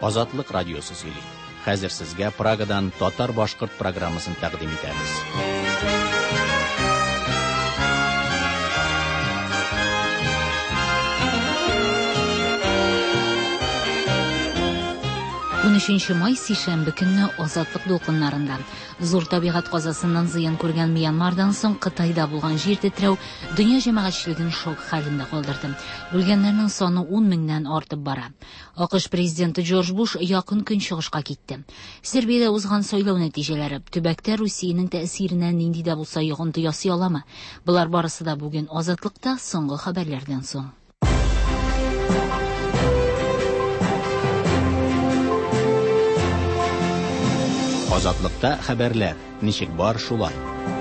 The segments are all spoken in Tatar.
Азатлык радиосы сөйли. Хәзер сезгә Прагадан татар-башкорт программасын тәкъдим итәбез. Май сишәмбе көнне азатлык дулкыннарында зур табигать казасыннан зыян күргән Мьянмардан соң Кытайда булган җир тетрәү дөнья җәмәгатьчелеген шок хәлендә калдырды. Үлгәннәрнең саны 10 меңнән артып бара. АКШ президенты Джордж Буш якын көнчыгышка китте. Сербиядә узган сайлау нәтиҗәләре төбәктә Русиянең тәэсиренә нинди дә булса йогынты ясый аламы? Булар барысы да бүген азатлыкта соңгы хәбәрләрдән соң. Азатлыкта хәбәрләр. Ничек бар шулай?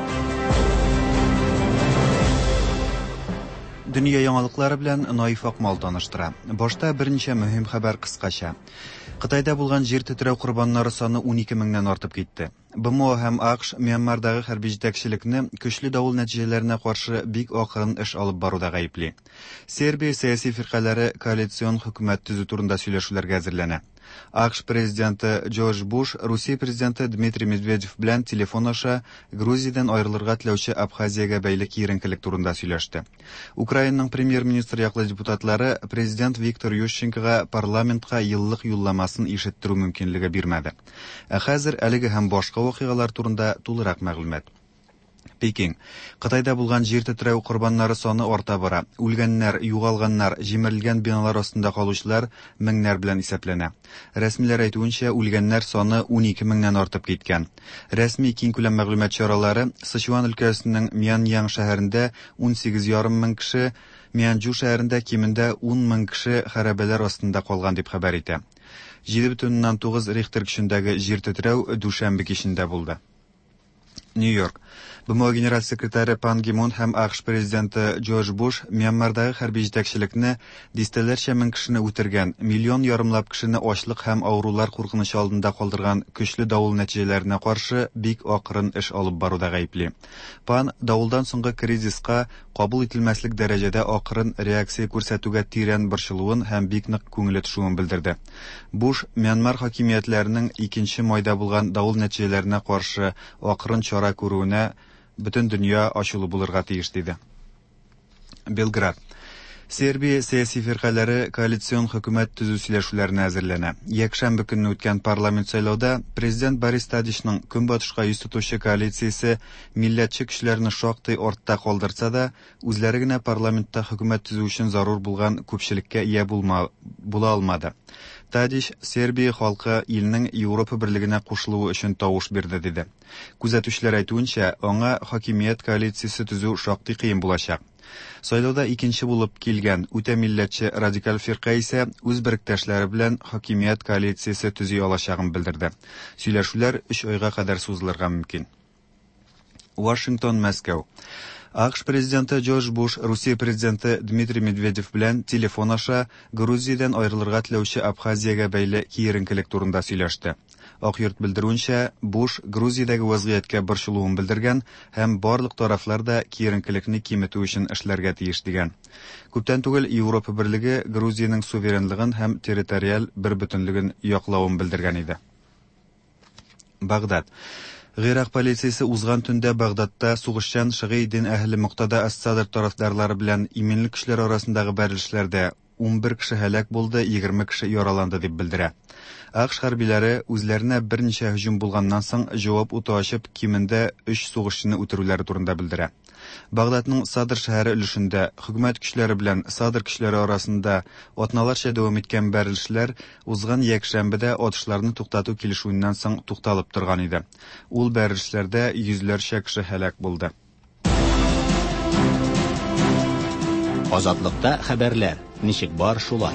Дөнья яңалыклары белән Наиф Акмал таныштыра. Башта берничә мөһим хәбәр кыскача. Кытайда булган җир тетрәү курбаннары саны 12 меңнән артып китте. БМО һәм АКШ Мьянмардагы хәрби җитәкчелекне көчле давыл нәтиҗәләренә каршы бик акрын эш алып баруда гаепли. Сербия сәяси фиркалары коалицион хөкүмәт төзү турында сөйләшүләргә әзерләнә. АКШ президенты Джордж Буш Русия президенты Дмитрий Медведев белән телефон аша Грузиядан аерылырга теләүче Абхазиягә бәйле киеренкелек турында сөйләште. Украинаның премьер-министр яклы депутатлары президент Виктор Ющенкога парламентка еллык юлламасын ишеттерү мөмкинлеге бирмәде. Хәзер әлеге һәм башка вакыйгалар турында тулырак мәгълүмат. Пекин. Кытайда булган җир тетрәү курбаннары саны арта бара. Үлгәннәр, югалганнар, җимерелгән биналар астында калучылар меңнәр белән исәпләнә. Рәсмиләр әйтүенчә, үлгәннәр саны 12 меңнән артып киткән. Рәсми киң күләм мәгълүмат чаралары Сычуан өлкәсенең Мьяньян шәһәрендә 18,5 мең кеше, Мьянҗу шәһәрендә кимендә 10 мең кеше хәрабәләр астында калган дип хәбәр итә. 7,9 Рихтер көчендәге җир тетрәү дүшәмбе кичендә булды. Нью-Йорк. БМО генераль секретаре Пан Ги Мун һәм АКШ президенты Джордж Буш Мьянмардагы хәрби җитәкчелекне дистәләрчә мең кешене үтергән, миллион ярымлап кешене ачлык һәм авырулар куркынычы алдында калдырган көчле давыл нәтиҗәләренә каршы бик акрын эш алып баруда гаепли. Пан давылдан соңгы кризиска кабул ителмәслек дәрәҗәдә акрын реакция күрсәтүгә тирән борчылуын һәм бик нык күңеле төшүен белдерде. Буш Мьянмар хакимиятләренең 2 майда булган давыл нәтиҗәләренә каршы акрын чара күрүенә бөтен дөнья ачулы булырга тиеш диде. Белград. Сербия сәяси фиркалары коалицион хөкүмәт төзү сөйләшүләренә әзерләнә. Якшәмбе көнне үткән парламент сайлауда президент Борис Тадичның көнбатышка йөз тотучы коалициясе милләтче көчләрне шактый артта калдырса да, үзләре генә парламентта хөкүмәт төзү өчен зарур булган күпчелеккә ия була алмады. Тадич Сербия халкы илнең Европа берлегенә кушылуы өчен тавыш бирде диде. Күзәтүчеләр әйтүенчә, аңа хакимият коалициясе төзү шактый кыен булачак. Сайлауда икенче булып килгән үтә милләтче радикаль фирка исә үз беректәшләре белән хакимият коалициясе төзи алачагын белдерде. Сөйләшүләр 3 айга кадәр сузылырга мөмкин. Вашингтон, Мәскәү. АКШ президенты Джордж Буш Русия президенты Дмитрий Медведев белән телефон аша Грузиядан аерылырга теләүче Абхазиягә бәйле киеренкелек турында сөйләште. Ак йорт белдерүенчә, Буш Грузиядәге вазгыятькә борчылуын белдергән һәм барлык тарафлар да киеренкелекне киметү өчен эшләргә тиеш дигән. Күптән түгел Европа берлеге Грузиянең суверенлыгын һәм территориаль бербөтенлеген яклавын белдергән иде. Багдад. Гыйрак полициясе узган төндә Багдадта сугышчан шигый дин әһле Муктада ас-Садр тарафдарлары белән иминлек кешеләр арасындагы бәрелешләрдә 11 кеше һәлак булды, 20 кеше яраланды дип белдерә. АКШ хәрбиләре үзләренә берничә һөҗүм булганнан соң җавап уты ачып кимендә 3 сугышчыны үтерүләре турында белдерә. Багдадның Садр шәһәре өлешендә хөкүмәт көчләре белән Садр көчләре арасында атналарча дәвам иткән бәрелешләр узган якшәмбедә атышларны туктату килешүеннән соң тукталып торган иде. Ул бәрелешләрдә йөзләрчә кеше һәлак булды. Азатлыкта хәбәрләр. Ничек бар шулай?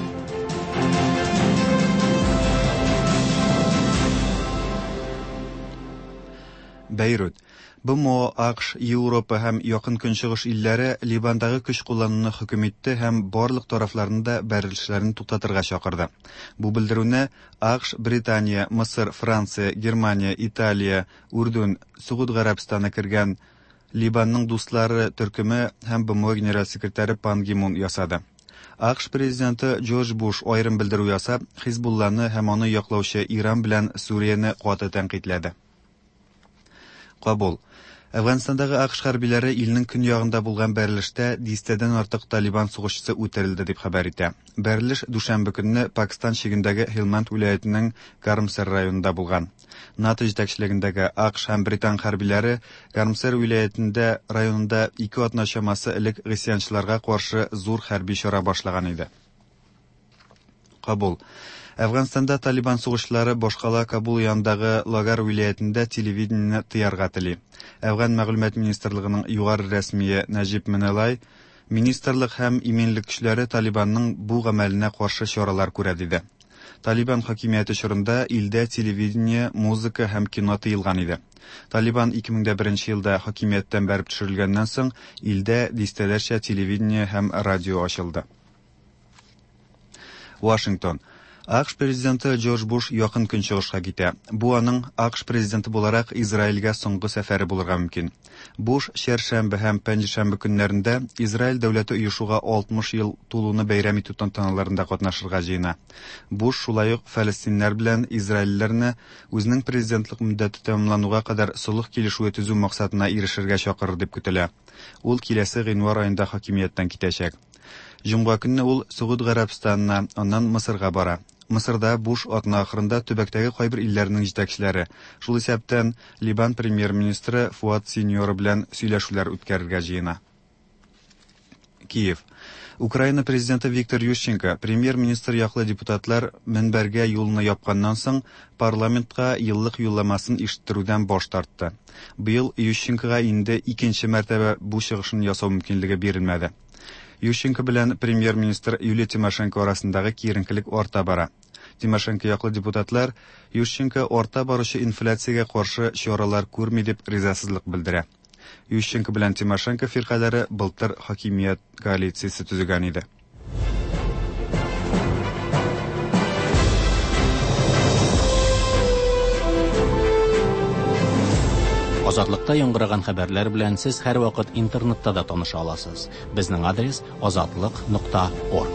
Бейрут. БМО, АКШ, Европа һәм якын көнчыгыш илләре Ливандагы көч куллануны хөкем итте һәм барлык тарафларында бәрелешләрне туктатырга чакырды. Бу белдерүне АКШ, Британия, Мисыр, Франция, Германия, Италия, Үрдүн, Сугуд Гарәбстаны кергән Ливанның дуслары төркеме һәм БМО генераль секретаре Пан Ги Мун ясады. AQSh президенты Джордж Буш айрым белдерү ясап, Хизбулланы һәм аны яклаучы Иран белән Сүрияне каты тәнкыйтьләде. Кабул. Әфганстандагы AQSh хәрбиләре илнең көньягында булган бәрелештә 100дән артык Талибан сугышчысы үтерелде дип хәбәр итә. Бәрелеш дүшәмбе көнне Пакистан чигендәге Хелманд вилаятының Гармсер районында булган. НАТО җитәкчелегендәге AQSh һәм Британ хәрбиләре Гармсер вилаятында районында 2 атна чамасы элек гысьянчыларга каршы зур хәрби чара башлаган иде. Кабул. Әфганстанда Талибан сугышлары башкала Кабул янындагы Лагар вилаятында телевидениене тыярга тели. Әфган мәгълүмат министрлыгының югары рәсмие Нәҗип Миналай министрлык һәм иминлек көчләре Талибанның бу гамәленә каршы чаралар күрә диде. Талибан хакимияте чорында илдә телевидение, музыка һәм кино тыелган иде. Талибан 2001 елда хакимияттән бәреп төшерелгәннән соң илдә дистәләрчә телевидение һәм радио ачылды. Вашингтон. AQSh президенты Джордж Буш якын көнчыгышка китә. Бу аның AQSh президенты буларак Израильгә соңгы сәфәре булырга мөмкин. Буш чәршәмбе һәм пәнҗешәмбе көннәрендә Израиль дәүләте оешуга 60 ел тулуны бәйрәм итү тантаналарында катнашырга җыена. Буш шулай ук фәлестиннәр белән израильләрне үзенең президентлык мөддәте тәмамлануга кадәр сулых килешүе төзү максатына ирешергә чакырыр дип көтелә. Ул киләсе гыйнвар аенда хакимияттән китәчәк. Җомга көнне ул Сауд Гарәбстанына, аннан Мисырга бара. Мисырда Буш атна ахырында төбәктәге кайбер илләрнең җитәкчеләре, шул исәптән Либан премьер-министры Фуад Синьор белән сөйләшүләр үткәрергә җыена. Киев. Украина президенты Виктор Ющенко, премьер-министр яклы депутатлар мөнбәргә юлны япканнан соң парламентка еллык юлламасын ишеттерүдән баш тартты. Быел Ющенкога инде икенче мәртәбә бу чыгышын ясау мөмкинлеге бирелмәде. Ющенко белән премьер-министр Юлия Тимошенко арасындагы киеренкелек арта бара. Тимошенко яклы депутатлар Ющенко арта баручы инфляциягә каршы чаралар күрми дип ризасызлык белдерә. Ющенко белән Тимошенко фиркалары былтыр хакимият коалициясе төзегән иде. Азатлыкта яңгыраган хәбәрләр белән сез һәр вакыт интернетта да таныша аласыз. Безнең адрес azatlык.org.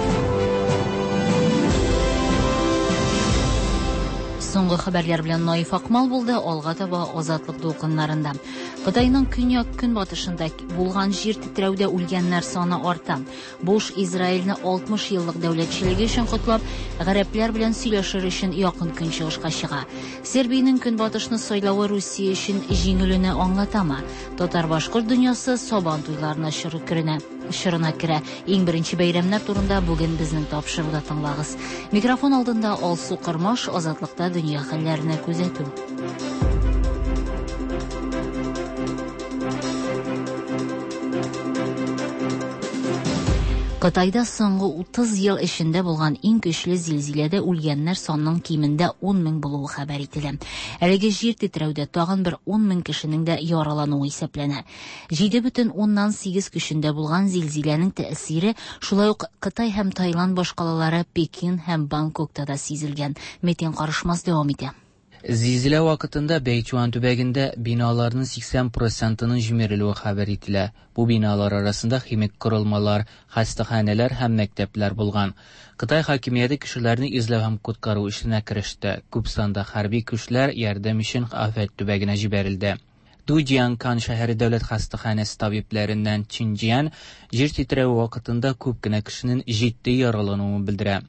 Соңгы хәбәрләр белән Наиф Акмал булды, алга таба Азатлык дулкыннарында. Кытайның көньяк көнбатышында булган җир тетрәүдә үлгәннәр саны арта. Буш Израильне 60 еллык дәүләтчелеге өчен котлап, гарәпләр белән сөйләшер өчен якын көнчыгышка чыга. Сербиянең көнбатышны сайлавы Русия өчен җиңелүне аңлатамы? Татар-башкорт дөньясы Сабан туйларына чорына керә. Иң беренче бәйрәмнәр турында бүген безнең тапшыруда тыңлагыз. Микрофон алдында Алсу Кырмаш, Азатлыкта дөнья хәлләренә күзәтү. Кытайда соңгы 30 ел эчендә булган иң көчле зилзиләдә үлгәннәр санының кимендә 10 мең булуы хәбәр ителә. Әлеге җир тетрәүдә тагын бер 10 мең кешенең дә яралануы исәпләнә. 7,8 көчендә булган зилзиләнең тәэсире шулай ук Кытай һәм Таиланд башкалалары Пекин һәм Бангкокта да сизелгән. Метен карышмас дәвам итә. Зилзилә вакытында Бейчуан төбәгендә биналарның 80%-ның җимерелүе хәбәр ителә. Бу биналар арасында химик корылмалар, хастаханәләр һәм мәктәпләр булган. Кытай хакимияте кешеләрне изләү һәм коткару эшенә кереште. Күп санда хәрби көчләр ярдәм өчен афәт төбәгенә җибәрелде. Дуҗианкан шәһәре дәүләт хастаханәсе табибларыннан Чинҗиан җир тетрәү вакытында күп кенә кешенең җитди яралануын белдерә.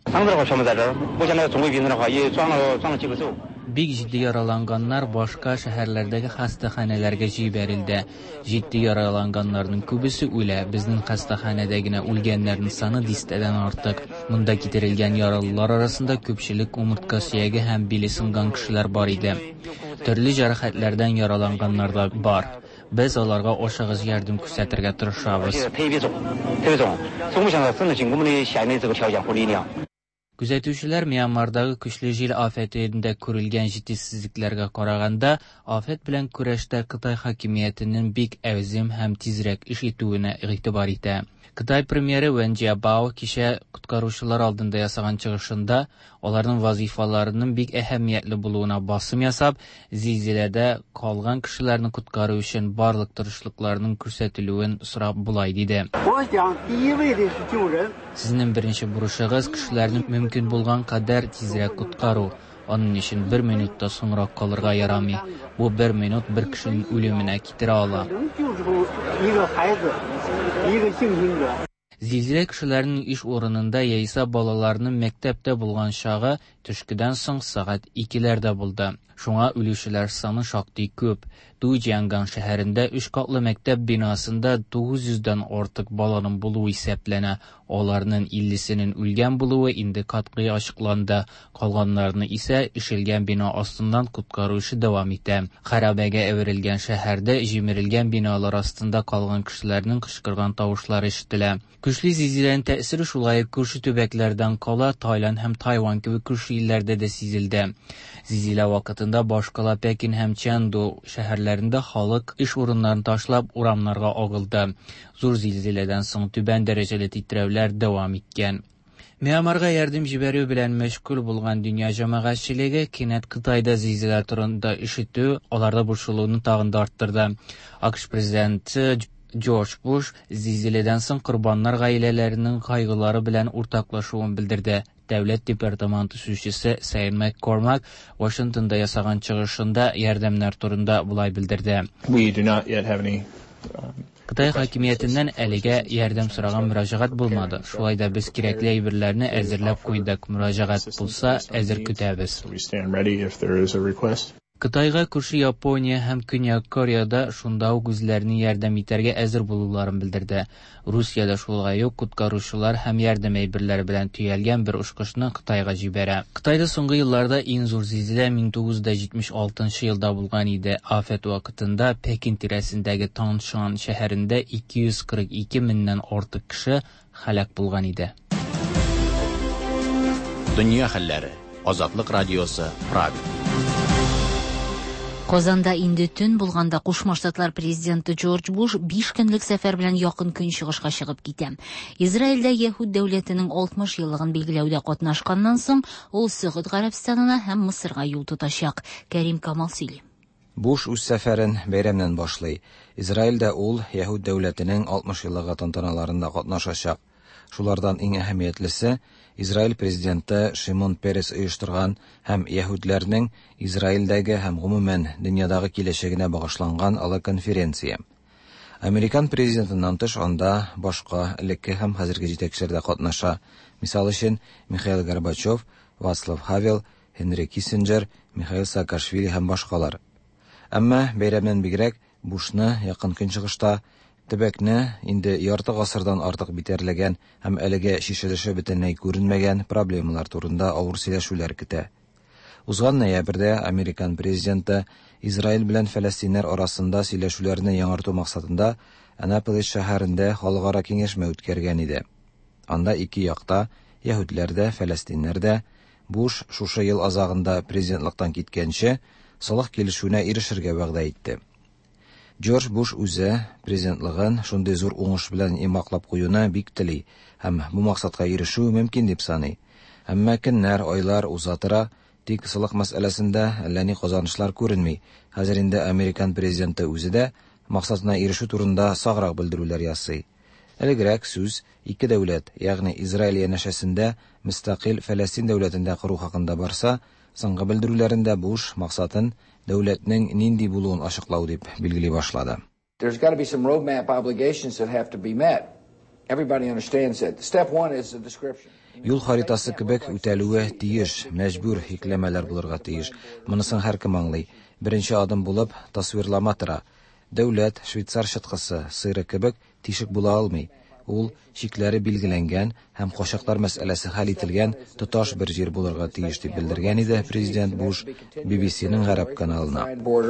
Бик җитди яраланганнар башка шәһәрләрдәге хастаханәләргә җибәрелде. Җитди яраланганнарның күбесе үлә. Безнең хастаханәдә генә үлгәннәрнең саны 10дән артык. Монда китерелгән яралылар арасында күпчелек умыртка сөяге һәм биле сынган кешеләр бар иде. Төрле җәрәхәтләрдән яраланганнар да бар. Без аларга ашыгыз ярдәм күрсәтергә тырышабыз. Күзәтүчеләр Мьянмардагы көчле җил афәтендә күрелгән җитешсезлекләргә караганда, афәт белән көрәштә Кытай хакимиятенең бик әүзем һәм тизрәк эш итүенә игътибар итә. Кытай премьеры Вэн Jiabao кичә коткаручылар алдында ясаган чыгышында аларның вазифаларының бик әһәмиятле булуына басым ясап, зилзиләдә калган кешеләрне коткару өчен барлык тырышлыкларның күрсәтелүен сорап булай диде. Сезнең беренче бурычыгыз кешеләрне мөмкин булган кадәр тизрәк коткару. Onun için 1 minutта соңрак калырга ярамый. Бу 1 минут бер кешенең үлеменә китерә ала. Зилзилә кешеләрнең иш урынында яисә балаларның мәктәптә булган чагы төшкедән соң сәгать 2ләрдә булды. Шуңа үлүчеләр саны шактый күп. Дуйҗианган шәһәрендә 3 катлы мәктәп бинасында 900дән артык баланың булуы исәпләнә. Аларның 50сенең үлгән булуы инде катгый ачыкланды. Калганнарны исә ишелгән бина астыннан коткару эше дәвам итә. Харабәгә әверелгән шәһәрдә җимерелгән биналар астында калган кешеләрнең кычкырган тавышлары ишетелә. Көчле зилзиләнең тәэсире шулай күрше төбәкләрдән кала Таиланд һәм Тайвань кебек күрше илләрдә дә сизелде. Зилзилә вакытында башкала Пекин һәм Чэнду шәһәрләрендә халык иш урыннарын ташлап урамнарга агылды. Зур зилзиләдән соң түбән дәрәҗәле титрәүләр дәвам иткән. Мьянмарга ярдәм җибәрү белән мәшгуль булган дөнья җәмәгатьчелеге кинәт Кытайда зилзилә турында ишетү, аларда борчылуны тагын да арттырды. АКШ президенты Джордж Буш зилзиләдән соң корбаннар гаиләләренең кайгылары белән уртаклашуын белдерде. Дәүләт департаменты сүзчесе Сэйн Маккормак Вашингтонда ясаган чыгышында ярдәмнәр турында булай белдерде. Кытай хакимиятеннән әлегә ярдәм сораган мөрәҗәгать булмады. Шулай да без кирәкле әйберләрне әзерләп куйдык. Мөрәҗәгать булса, әзер көтәбез. Кытайга күрше Япония һәм Көньяк Кореяда шунда ук үзләренең ярдәм итәргә әзер булуларын белдерде. Русиядә шулай ук коткаручылар һәм ярдәм әйберләре белән төялгән бер очкычны Кытайга җибәрә. Кытайда соңгы елларда иң зур зилзилә 1976 елда булган иде. Афәт вакытында Пекин тирәсендәге Таңшан шәһәрендә 242 меңнән артык кеше һәлак булган иде. Дөнья хәлләре. Азатлык радиосы Правда. Казанда инде төн булганда Кушма Штатлар президенты Джордж Буш 5 көнлек сәфәр белән якын көнчыгышка чыгып китә. Израильдә Яһуд дәүләтенең 60 еллыгын билгеләүдә катнашканнан соң ул Сәгъүд Гарәбстанына һәм Мисырга юл тотачак. Кәрим Камал сөйли. Буш үз сәфәрен бәйрәмнән башлый. Израильдә ул Яһуд дәүләтенең 60 еллыгы тантаналарында катнашачак. Шулардан иң әһәмиятлесе Израиль президенты Шимон Перес оештырган һәм яһүдләрнең Израильдәге һәм гомумән дөньядагы киләчәгенә багышланган ала конференция. Американ президентыннан тыш анда башка элекке һәм хәзерге җитәкчеләр дә катнаша. Мисал өчен Михаил Горбачев, Вацлав Хавел, Хенри Киссинджер, Михаил Саакашвили һәм башкалар. Әмма бәйрәмнән бигрәк Бушны якын көнчыгышта төбәкне инде ярты гасырдан артык битәрләгән һәм әлегә шишелеше бөтенләй күренмәгән проблемалар турында авыр сөйләшүләр көтә. Узган ноябрьдә Американ президенты Израиль белән Фәләстиннәр арасында сөйләшүләрне яңарту максатында Анаполис шәһәрендә халыкара киңәшмә үткәргән иде. Анда ике якта, яһүдләр дә, фәләстиннәр дә, Буш шушы ел азагында президентлыктан киткәнче солых килешүенә ирешергә вәгъдә итте. Джордж Буш үзе президентлыгын шундый зур уңыш белән имаклап куюны бик тели һәм бу максатка ирешү мөмкин дип саный. Әмма көннәр, айлар уза тора, тик солых мәсьәләсендә әллә ни казанышлар күренми. Хәзер инде Американ президенты үзе дә максатына ирешү турында саграк белдерүләр ясый. Элегрәк сүз ике дәүләт, ягъни Израиль янәшәсендә мөстәкыйль Фәләстин дәүләтендә кору хакында барса, соңгы белдерүләрендә Буш максатын дәүләтнең нинди булуын ачыклау дип билгели башлады. There's got to be some roadmap obligations that have to be met. Everybody understands that. Step 1 is the description. Юл харитасы кебек үтәлүе тиеш, мәҗбүр хикләмәләр булырга тиеш. Монысын һәркем аңлый. Беренче адым булып тасвирлама тора. Дәүләт швейцар чыткысы сыры кебек тишек була алмый. Ул шикләре билгеләнгән һәм кошаклар мәсьәләсе хәл ителгән тоташ бер җир булырга тиеш дип белдергән иде президент Буш BBC-ның гарәп каналына.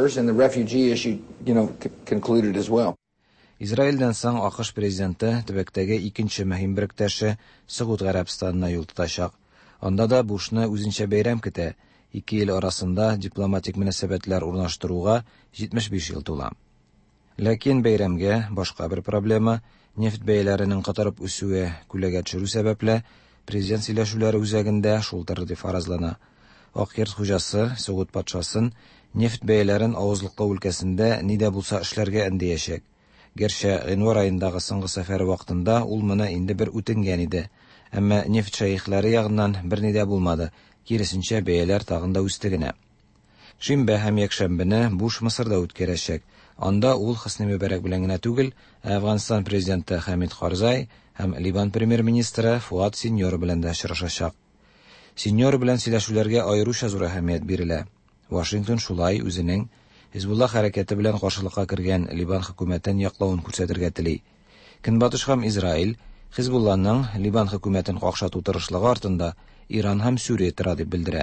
Израильдән соң АКШ президенты төбәктәге икенче мөһим беректәше Сәгъүд Гарәбстанына юл тотачак. Анда да Бушны үзенчә бәйрәм көтә. Ике ел арасында дипломатик мөнәсәбәтләр урнаштыруга 75 ел тула. Ләкин бәйрәмгә башка бер проблема Нефт бәяләренең катарып үсүе күләгә төшерү сәбәпле президент сөйләшүләре үзәгендә шултыр дип фаразлана. Акъерт хуҗасы Сугут патшасын нефт бәяләрен авызлыклау өлкәсендә нидә булса эшләргә әндәячәк. Гәрчә гыйнвар аендагы соңгы сәфәре вакытында ул моны инде бер үтенгән иде. Әмма нефт шәйхләре ягыннан берни дә булмады. Киресенчә бәяләр тагын да үсте генә. Шимбә һәм якшәмбене буш Мисырда үткәрәчәк. Анда ул Хосни Мөбарәк белән генә түгел, Әфганстан президенты Хамид Карзай һәм Либан премьер-министры Фуад Синьор белән дә очрашачак. Синьор белән сөйләшүләргә аеруча зур әһәмият бирелә. Вашингтон шулай үзенең Хизбулла хәрәкәте белән каршылыкка кергән Либан хөкүмәтен яклавын күрсәтергә тели. Көнбатыш һәм Израиль Хизбулланың Либан хөкүмәтен какшату тырышлыгы артында Иран һәм Сүрия тора дип белдерә.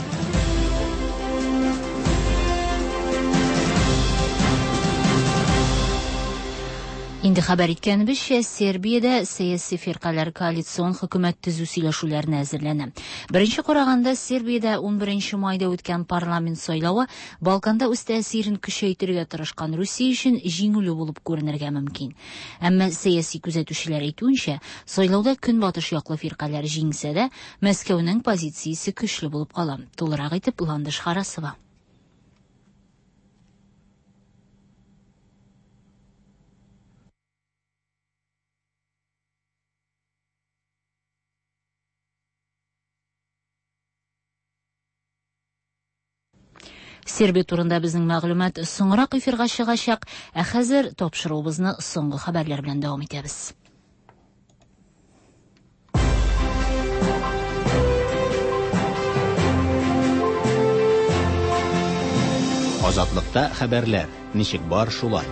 Инде хәбәр иткәнебезчә, Сербиядә сәяси фиркалар коалицион хөкүмәт төзү сөйләшүләренә әзерләнә. Беренче караганда Сербиядә 11 майда үткән парламент сайлавы Балканда үз тәэсирен көчәйтергә тырышкан Русия өчен җиңүле булып күренергә мөмкин. Әмма сәяси күзәтүчеләр әйтүенчә, сайлауда көнбатыш яклы фиркалар җиңсә дә, Мәскәүнең позициясе көчле булып кала. Тулырак итеп Ландыш Харасова. Сербия турында безнең мәгълүмат соңрак эфирга чыгачак, ә хәзер тапшыруыбызны соңгы хәбәрләр белән дәвам итәбез. Азатлыкта хәбәрләр. Ничек бар шулай.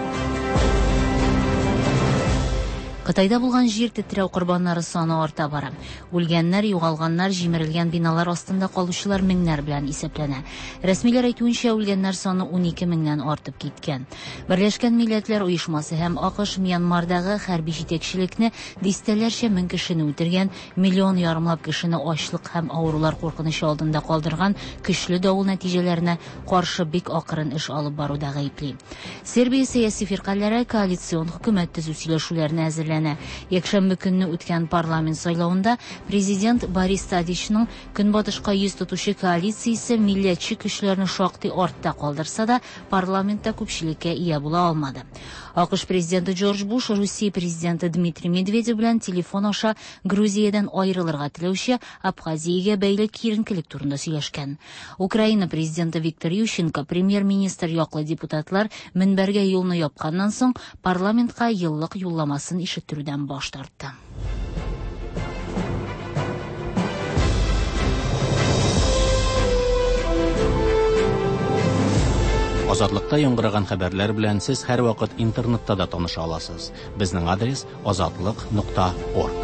Кытайда булган җир тетрәү корбаннары саны арта бара. Үлгәннәр, югалганнар, җимерелгән биналар астында калучылар меңнәр белән исәпләнә. Рәсмиләр әйтүенчә, үлгәннәр саны 12 меңнән артып киткән. Берләшкән Милләтләр Оешмасы һәм АКШ Мьянмардагы хәрби җитәкчелекне дистәләрчә мең кешене үтергән, миллион ярымлап кешене ачлык һәм авырулар куркынычы алдында калдырган көчле давыл нәтиҗәләренә каршы бик акрын эш алып баруда гаепли. Сербия сәяси фиркалары коалицион хөкүмәт төзү сөйләшүләренә әзерләнә. Якшәмбе көнне үткән парламент сайлауында президент Борис Тадичның көнбатышка йөз тотучы коалициясе милләтче көчләрне шактый артта калдырса да, парламентта күпчелеккә ия була алмады. АКШ президенты Джордж Буш Русия президенты Дмитрий Медведев белән телефон аша Грузиядан аерылырга теләүче Абхазиягә бәйле киеренкелек турында сөйләшкән. Украина президенты Виктор Ющенко, премьер-министр яклы депутатлар минбәргә юлны япканнан соң парламентка еллык юлламасын ишеттерүдән баш тартты. Азатлыкта яңгыраган хәбәрләр белән сез һәр вакыт интернетта да таныша аласыз. Безнең адрес azatlyk.org.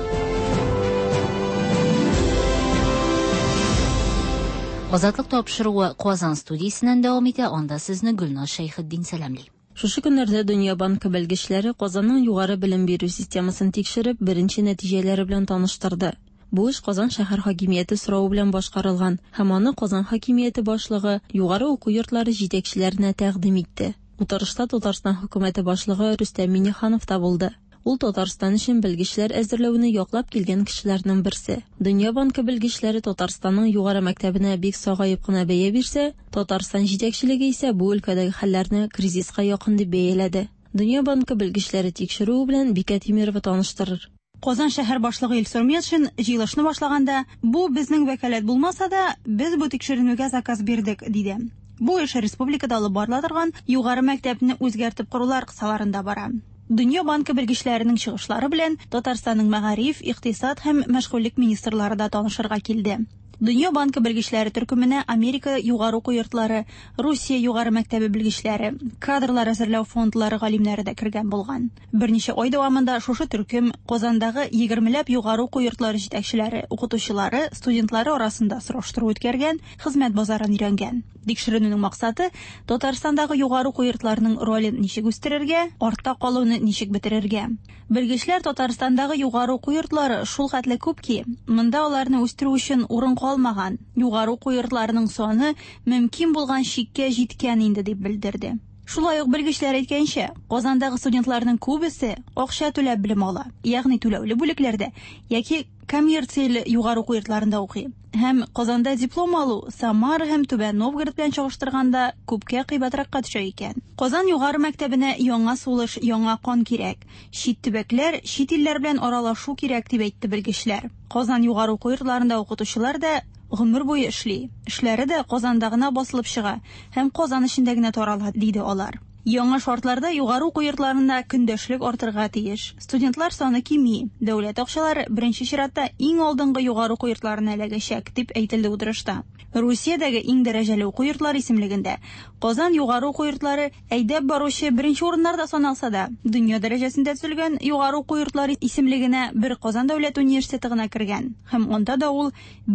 Азатлык тапшыруы Казан студиясеннән дәвам итә, анда сезне Гөлназ Шәйхетдин сәламли. Шушы көннәрдә Дөнья банкы белгечләре Казанның югары белем бирү системасын тикшереп, беренче нәтиҗәләре белән таныштырды. Бу эш Казан шәһәр хакимияте соравы белән башкарылган һәм аны Казан хакимияте башлыгы югары уку йортлары җитәкчеләренә тәкъдим итте. Утырышта Татарстан хөкүмәте башлыгы Рөстәм Миңнеханов та булды. Ул Татарстан өчен белгечләр әзерләүне яклап килгән кешеләрнең берсе. Дөнья банкы белгечләре Татарстанның югары мәктәбенә бик сагаеп кына бәя бирсә, Татарстан җитәкчелеге исә бу өлкәдәге хәлләрне кризиска якын дип бәяләде. Дөнья банкы белгечләре тикшерү белән Бикә Тимерова таныштырыр. Казан шәһәр башлыгы Илсур Метшин җыелышны башлаганда, бу безнең вәкаләт булмаса да, без бу тикшеренүгә заказ бирдек, диде. Бу эш республикада алып барыла торган югары мәктәпне үзгәртеп корулар кысаларында бара. Дөнья банкы белгечләренең чыгышлары белән Татарстанның мәгариф, икътисад һәм мәшгульлек министрлары да танышырга килде. Дөнья банкы белгечләре төркеменә Америка югары уку йортлары, Русия югары мәктәбе белгечләре, кадрлар әзерләү фондлары галимнәре дә кергән булган. Берничә ай дәвамында шушы төркем Казандагы 20ләп югары уку йортлары җитәкчеләре, укытучылары, студентлары арасында сораштыру үткәргән, хезмәт базарын өйрәнгән. Тикшеренүнең максаты Татарстандагы югары уку йортларының ролен ничек үстерергә, артта калуны ничек бетерергә. Белгечләр Татарстандагы югары уку йортлары шул хәтле күп ки, монда аларны үстерү өчен урын калмаган. Югары уку йортларының саны мөмкин булган чиккә җиткән инде дип белдерде. Шулай ук белгечләр әйткәнчә, Казандагы студентларның күбесе акча түләп белем ала, ягъни түләүле бүлекләрдә яки коммерцияле югары уку йортларында укый. Һәм Казанда диплом алу Самара һәм Түбән Новгород белән чагыштырганда күпкә кыйбатракка төшә икән. Казан югары мәктәбенә яңа сулыш, яңа кан кирәк. Чит төбәкләр, чит илләр белән аралашу кирәк дип әйтте белгечләр. Казан югары уку йортларында укытучылар да гомер буе эшли. Эшләре дә Казанда гына басылып чыга һәм Казан эчендә генә тарала, диде алар. Яңа шартларда югары уку йортларында көндәшлек артырга тиеш. Студентлар саны кими. Дәүләт акчалары беренче чиратта иң алдынгы югары уку йортларына эләгәчәк дип әйтелде утырышта. Русиядәге иң дәрәҗәле уку йортлары исемлегендә Казан югары уку йортлары әйдәп баручы беренче урыннарда саналса да, дөнья дәрәҗәсендә төзелгән югары уку йортлары исемлегенә бер Казан дәүләт университеты гына кергән һәм анда да ул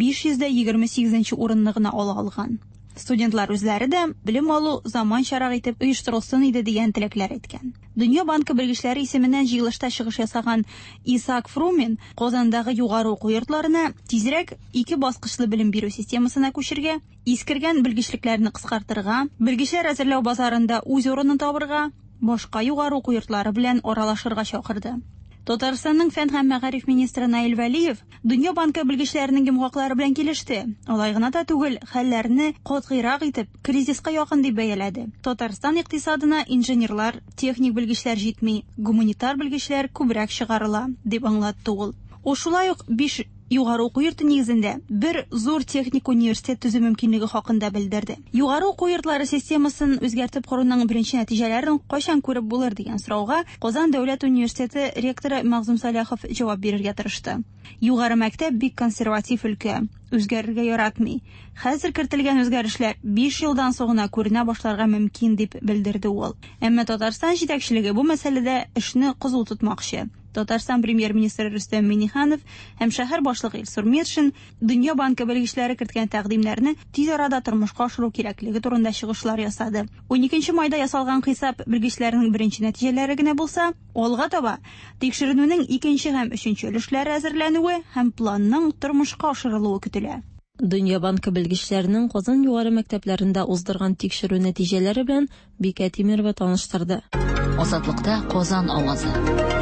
528-нче урынны гына ала алган. Студентлар үзләре дә белем алу заманчарак итеп оештырылсын иде дигән теләкләр әйткән. Дөнья банкы белгечләре исеменнән җыелышта чыгыш ясаган Исаак Фрумин Казандагы югары уку йортларына тизрәк 2 баскычлы белем бирү системасына күчергә, искергән белгечлекләрне кыскартырга, белгечләр әзерләү базарында үз урынын табырга, башка югары уку йортлары белән аралашырга чакырды. Татарстанның фән һәм мәгариф министры Наил Вәлиев Дөнья банкы белгечләренең йомгаклары белән килеште. Алай гына да түгел, хәлләрне катгыйрак итеп, кризиска якын дип бәяләде. Татарстан икътисадына инженерлар, техник белгечләр җитми, гуманитар белгечләр күбрәк чыгарыла, дип аңлатты ул. Ул шулай ук 5 югары уку йорты нигезендә бер зур техник университет төзү мөмкинлеге хакында белдерде. Югары уку йортлары системасын үзгәртеп коруның беренче нәтиҗәләрен кайчан күреп булыр дигән сорауга Казан дәүләт университеты ректоры Мәгъзум Саляхов җавап бирергә тырышты. Югары мәктәп бик консерватив өлкә, үзгәрергә яратмый. Хәзер кертелгән үзгәрешләр 5 елдан соң гына күренә башларга мөмкин дип белдерде ул. Әмма Татарстан җитәкчелеге бу мәсьәләдә эшне кызу тотмакчы. Татарстан премьер-министры Рөстәм Миңнеханов һәм шәһәр башлыгы Илсур Метшин Дөнья банкы белгечләре керткән тәкъдимнәрне тиз арада тормышка ашыру кирәклеге турында чыгышлар ясады. 12 майда ясалган хисап белгечләренең беренче нәтиҗәләре генә булса, алга таба тикшеренүнең 2 һәм 3 өлешләре әзерләнүе һәм планның тормышка ашырылуы көтелә. Дөнья банкы белгечләренең Казан югары мәктәпләрендә уздырган тикшерү нәтиҗәләре белән Бикә Тимерова таныштырды. Азатлыкта Казан авазы.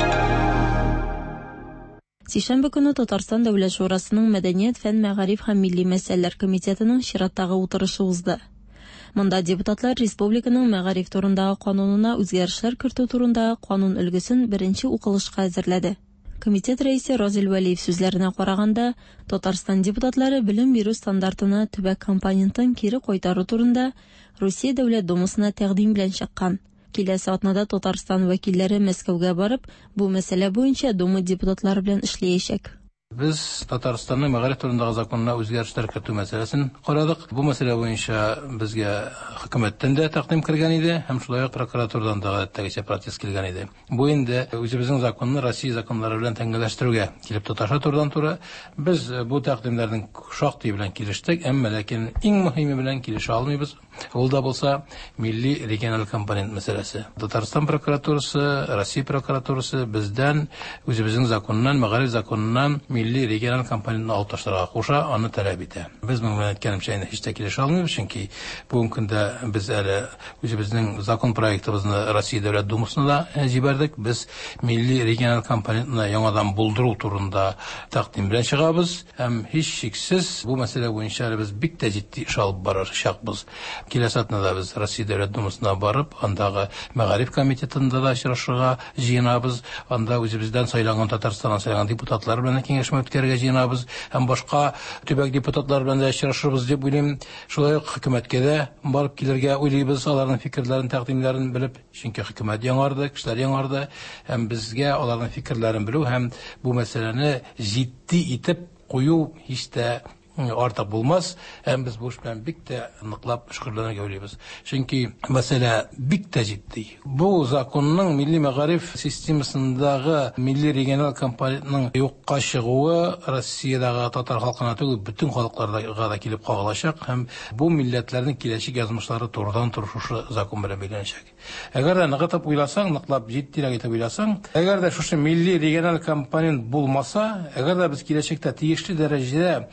Сишәмбе көне Татарстан Дәүләт Шурасының Мәдәният, фән, мәгариф һәм милли мәсьәләләр комитетының чираттагы утырышы узды. Монда депутатлар республиканың мәгариф турындагы канунына үзгәрешләр кертү турындагы канун өлгесен беренче укылышка әзерләде. Комитет рәисе Розил Вәлиев сүзләренә караганда, Татарстан депутатлары белем бирү стандартына төбәк компонентын кире кайтару турында Русия Дәүләт Думасына тәкъдим белән чыккан. Киләсе атнада Татарстан вәкилләре Мәскәүгә барып, бу мәсьәлә буенча Дума депутатлары белән эшләячәк. Biz Татарстанның мәгариф турындагы законына үзгәрешләр кертү мәсьәләсен карадык. Бу мәсьәлә буенча безгә хөкүмәттән дә тәкъдим кергән иде, һәм шулай ук прокуратурадан да тәгәрәчә протест килгән иде. Бу инде үзебезнең законны Россия законнары белән тәңгәләштерүгә килеп тоташа турыдан-туры. Без бу тәкъдимнәрнең шактый белән килештек, әмма ләкин иң мөһиме белән килешә алмыйбыз. Ул да булса милли региональ компонент мәсьәләсе. Татарстан прокуратурасы, Россия прокуратурасы бездән үзебезнең законнан, мәгариф законнан милли региональ компонентны алып ташларга куша, аны таләп итә. Без моның белән әйткәнемчә инде һич тә килешә алмыйбыз, чөнки бүгенге көндә без әле үзебезнең закон проектыбызны Россия Дәүләт Думасына да җибәрдек. Без милли региональ компонентны яңадан булдыру турында тәкъдим белән чыгабыз, һәм һич шиксез бу мәсьәлә буенча без бик тә җитди эш алып барачакбыз. Киләсе атнада без Россия Дәүләт Думасына барып, андагы мәгариф комитетында да очрашырга җыенабыз. Анда үзебездән сайланган Татарстаннан сайланган депутатлар белән киңәшмә үткәрергә җыенабыз, һәм башка төбәк депутатлар белән дә очрашырбыз дип уйлыйм. Шулай ук хөкүмәткә дә барып килергә уйлыйбыз, аларның фикерләрен, тәкъдимнәрен белеп, чөнки хөкүмәт яңарды, кешеләр яңарды, һәм безгә аларның фикерләрен белү һәм бу мәсьәләне җитди итеп кую һич тә артык булмас, һәм без бу эш белән бик тә ныклап шөгыльләнергә уйлыйбыз. Чөнки мәсьәлә бик тә җитди. Бу законның милли мәгариф системасындагы милли региональ компонентның юкка чыгуы Россиядагы татар халкына түгел, бөтен халыкларга да килеп кагылачак, һәм бу милләтләрнең киләчәк язмышлары турыдан-туры шушы закон белән бәйләнәчәк. Әгәр дә ныгытып уйласаң, ныклап җитдирәк итеп уйласаң, әгәр дә шушы милли региональ компонент булмаса, әгәр дә без киләчәктә тиешле дәрәҗәдә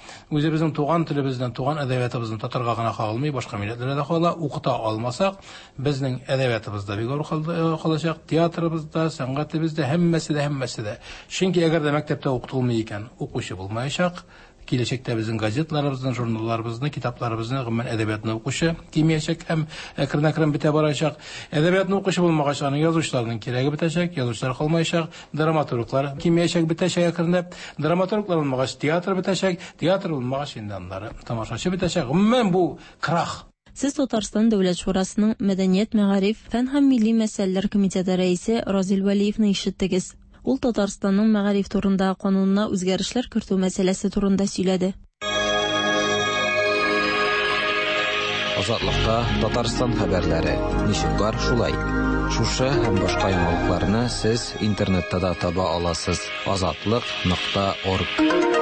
үзебезнең туган телебездән, туган әдәбиятыбыздан татарга гына кагылмый, башка милләтләрдә кала, укыта алмасак, безнең әдәбиятыбызда бик авыр калачак, театрыбызда, сәнгатебездә, һәммәсе дә. Чөнки әгәр дә мәктәптә укытылмый икән, укучы булмаячак. Киләчәктә безнең газетларыбызны, журналларыбызны, китапларыбызны, гомумән әдәбиятны укучы кимиячәк һәм әкрен-әкрен бетә барачак. Әдәбиятны укучы булмагач, аның язучыларның кирәге бетәчәк, язучылар калмаячак, драматурглар кимиячәк бетәчәк әкренләп, драматурглар булмагач, театр бетәчәк, театр булмагач, инде аннары тамашачы бетәчәк. Гомумән бу крах. Сез Татарстан Дәүләт шурасының Мәдәният, мәгариф, фән һәм милли мәсьәләләр комитеты рәисе Разил Вәлиевне ишеттегез. Ул Татарстанның мәгариф турында канунына үзгәрешләр кертү мәсьәләсе турында сөйләде. Азатлыкта Татарстан хәбәрләре. Ничек бар шулай? Шушы һәм башка яңалыкларны сез интернетта да таба аласыз. Azatlык.org.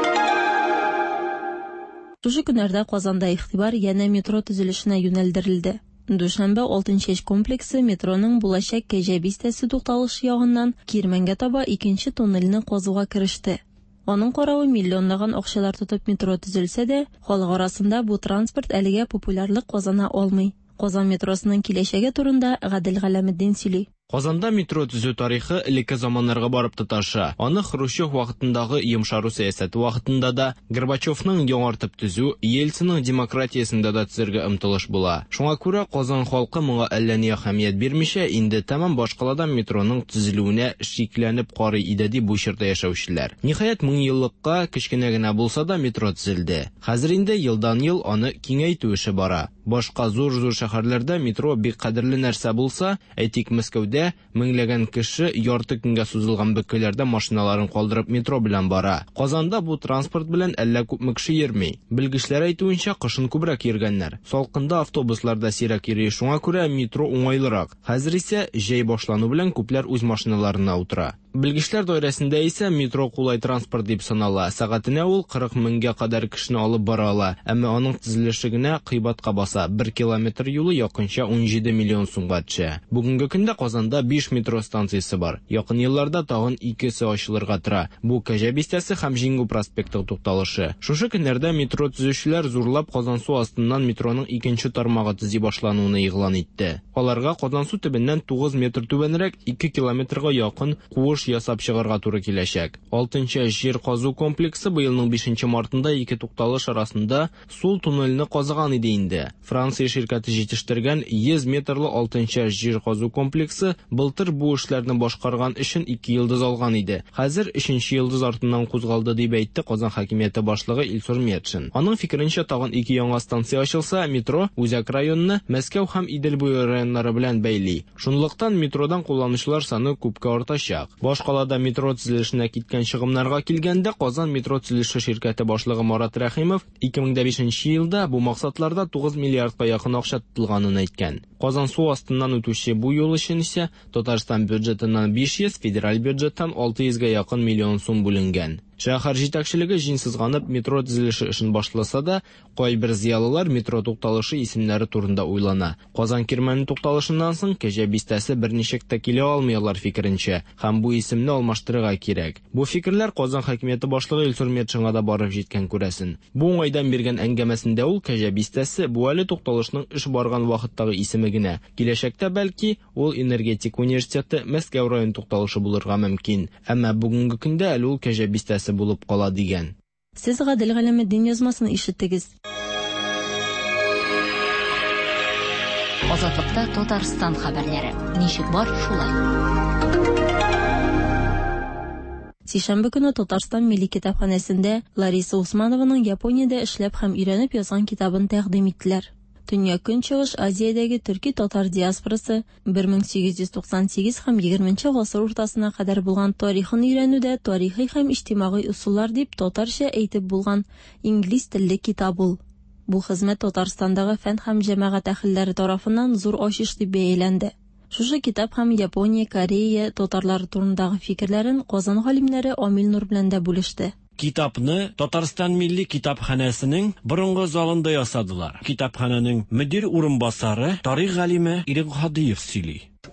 Шушы көннәрдә Казанда игътибар яна метро төзелешенә юнәлдерелде. Дүшәмбе 6-нче комплексы метроның булачак Кәҗә бистәсе тукталышы ягыннан Кирмәнгә таба 2нче туннельне казуга кереште. Аның каравы миллионлаган акчалар тотып метро төзелсә дә, халык арасында бу транспорт әлегә популярлык казана алмый. Казан метросының киләчәге турында Гадел Галәметдин сөйли. Казанда метро төзү тарихы элекке заманнарга барып тоташа. Аны Хрущев вакытындагы йомшару сәясәте вакытында да, Горбачевның яңартып төзү, Ельцинның демократиясында да төзергә омтылыш була. Шуңа күрә Казан халкы моңа әллә ни әһәмият бирмичә, инде тәмам башкаладан метроның төзелүенә шикләнеп карый иде ди бу чорда яшәүчеләр. Ниһаять 1000 еллыкка кечкенә генә булса да метро төзелде. Хәзер инде елдан-ел аны киңәйтү эше бара. Башка зур-зур шәһәрләрдә метро бик кадерле нәрсә булса, әйтик Мәскәүдә меңләгән кеше ярты көнгә сузылган бөкеләрдә машиналарын калдырып метро белән бара. Казанда бу транспорт белән әллә күпме кеше йөрми. Белгечләр әйтүенчә, кышын күбрәк йөргәннәр. Салкында автобусларда сирәк йөри, шуңа күрә метро уңайлырак. Хәзер исә җәй башлану белән күпләр үз машиналарына утыра. Белгечләр даирәсендә исә метро кулай транспорт дип санала. Сәгатенә ул 40 меңгә кадәр кешене алып бара ала. Әмма аның төзелеше генә кыйбатка баса. 1 километр юлы якынча 17 миллион сумга төшә. Бүгенге көндә Казанда 5 метро станциясе бар. Якын елларда тагын 2се ачылырга тора. Бу Кәҗә бистәсе һәм Җиңү проспекты тукталышы. Шушы көннәрдә метро төзүчеләр зурлап Казан су астыннан метроның 2нче тармагы төзи башлануын игълан итте. Аларга Казан су төбеннән 9 метр түбәнрәк 2 километрга якын куыш ясап чыгарга туры киләчәк. 6нчы җир казу комплексы быелның 5 мартында 2 тукталыш арасында сул туннельне казыган иде инде. Франция ширкәте җитештергән 100 метрлы 6нчы җир казу комплексы былтыр бу эшләрне башкарган өчен 2 йылдыз алган иде. Хәзер 3нче йылдыз артыннан кузгалды дип әйтте Казан хакимияте башлыгы Илсур Метшин. Аның фикеренчә, тагын 2 яңа станция ачылса, метро Үзәк районны Мәскәү һәм Иделбуй районнары белән бәйли. Шунлыктан метродан кулланучылар саны күпкә артачак. Башкалада метро төзелешенә киткән чыгымнарга килгәндә, Казан метро төзелеше ширкәте башлыгы Марат Рәхимов 2005 елда бу максатларда 9 миллиардка якын акча тотылганын әйткән. Казан су астыннан үтүче бу юл өчен исә Татарстан бюджетыннан 500, федераль бюджеттан 600-га якын миллион сум бүленгән. Шәһәр җитәкчелеге җинсызганып метро төзелеше эшен башласа да, кайбер зыялылар метро тукталышы исемнәре турында уйлана. Казан Кирмән тукталышыннан соң Кәҗә бистәсе берничек тә килә алмыйлар фикеренчә, һәм бу исемне алмаштырырга кирәк. Бу фикерләр Казан хакимияте башлыгы Илсур Метшинга да барып җиткән күрәсен. Бу уңайдан биргән әңгәмәсендә ул Кәҗә бистәсе бу әле тукталышның эш барган вакыттагы исеме генә. Киләчәктә бәлки ул энергетик университеты Мәскәү район тукталышы булырга мөмкин. Әмма бүгенге көндә әле ул Кәҗә бистәсе булып кала дигән. Сез Гадел Галәметдин язмасын ишеттегез. Азатлыкта Татарстан хәбәрләре. Ничек бар шулай? Сишәмбе көне Татарстан Милли китапханәсендә Лариса Усманованың Япониядә эшләп һәм өйрәнеп язган китабын тәкъдим иттеләр. Төньяк Көнчыгыш Азиядәге төрки-татар диаспорасы 1898 һәм 20нче гасыр уртасына кадәр булган тарихын өйрәнүдә тарихи һәм иҗтимагый усуллар дип татарча әйтеп булган инглиз телле китап ул. Бу хезмәт Татарстандагы фән һәм җәмәгать әһелләре тарафыннан зур ачыш дип бәяләнде. Шушы китап һәм Япония, Корея татарлары турындагы фикерләрен Казан галимнәре Амил Нур белән дә бүлеште. Китапны Татарстан Милли китапханәсенең борынгы залында ясадылар. Китапханәнең мөдир урынбасары, тарих галиме Ирек Хадиев сөйли.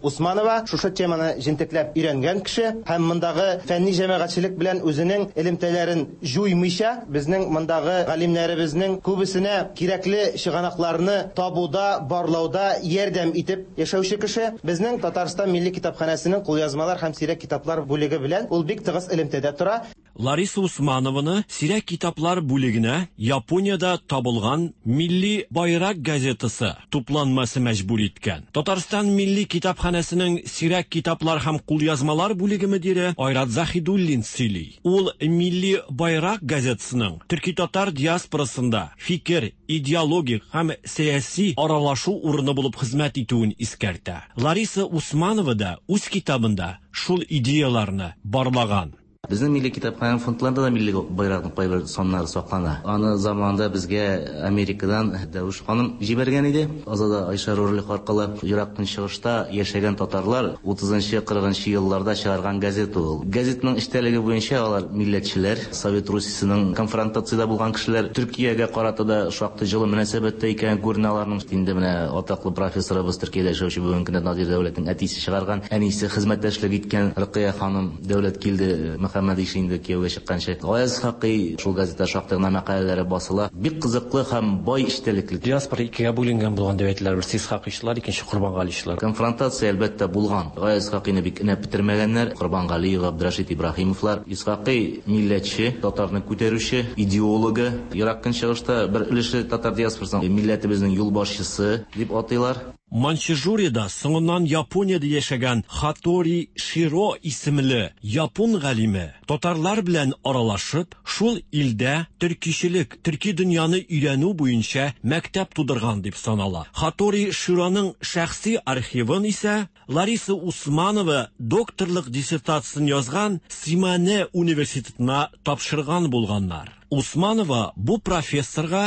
Усманова шушы теманы җентекләп өйрәнгән кеше һәм мондагы фәнни җәмәгатьчелек белән үзенең элемтәләрен җуймыйча, безнең мондагы галимнәребезнең күбесенә кирәкле чыганакларны табуда, барлауда ярдәм итеп яшәүче кеше. Безнең Татарстан милли китапханәсенең кулъязмалар һәм сирәк китаплар бүлеге белән ул бик тыгыз элемтәдә тора. Лариса Усманованы сирәк китаплар бүлегенә Япониядә табылган Милли байрак газетасы тупланмасы мәҗбүр иткән. Татарстан милли китапханәсенең сирәк китаплар һәм кулъязмалар бүлеге мөдире Айрат Захидуллин сөйли. Ул Милли байрак газетасының төрки-татар диаспорасында фикер, идеологик һәм сәяси аралашу урыны булып хезмәт итүен искәртә. Лариса Усманова да үз китабында шул идеяларны барлаган. Безнең милли китапханә фондларында да милли байракның кайбер саннары саклана. Аны заманда безгә Америкадан Дәвиш ханым җибәргән иде. Азада Айша Рурли аркылы Ирак чыгышта яшәгән татарлар 30-40 елларда чыгарган газета ул. Газетаның эштәлеге буенча алар милләтчеләр, Совет Русиясенең конфронтациядә булган кешеләр Төркиягә карата да шактый җылы мөнәсәбәттә икән күренәләрнең. Инде менә атаклы профессорыбыз Төркиядә яшәүче бүген көндә Надир Дәүләтнең әтисе чыгарган, әнисе хезмәттәшлек иткән Рөкыя ханым Дәүләт килде. Мөхәммәд ишинде кияүгә чыкканчы. Гаяз Хакый шул газета шактый гына мәкаләләре басыла. Бик кызыклы һәм бай эштәлекле. Диаспора икегә бүленгән булган дип әйтәләр. Бер Сис Хакыйчылар, икенче Курбангаличлар. Конфронтация әлбәттә булган. Гаяз Хакыйны бик инәп бетермәгәннәр. Курбангали, Габдрашид Ибраһимовлар. Исхакый милләтче, татарны күтәрүче, идеологы. Ирак чыгышта бер өлеше татар диаспорасының милләтебезнең юлбашчысы дип атыйлар. Манчжурияда соңыннан Япониядә яшәгән Хатори Широ исемле япон галиме татарлар белән аралашып, шул илдә төркичелек, төрки дөньяны өйрәнү буенча мәктәп тудырган дип санала. Хатори Широның шәхси архивын исә Лариса Усманова докторлык диссертациясын язган Симане университетына тапшырган булганнар. Усманова бу профессорга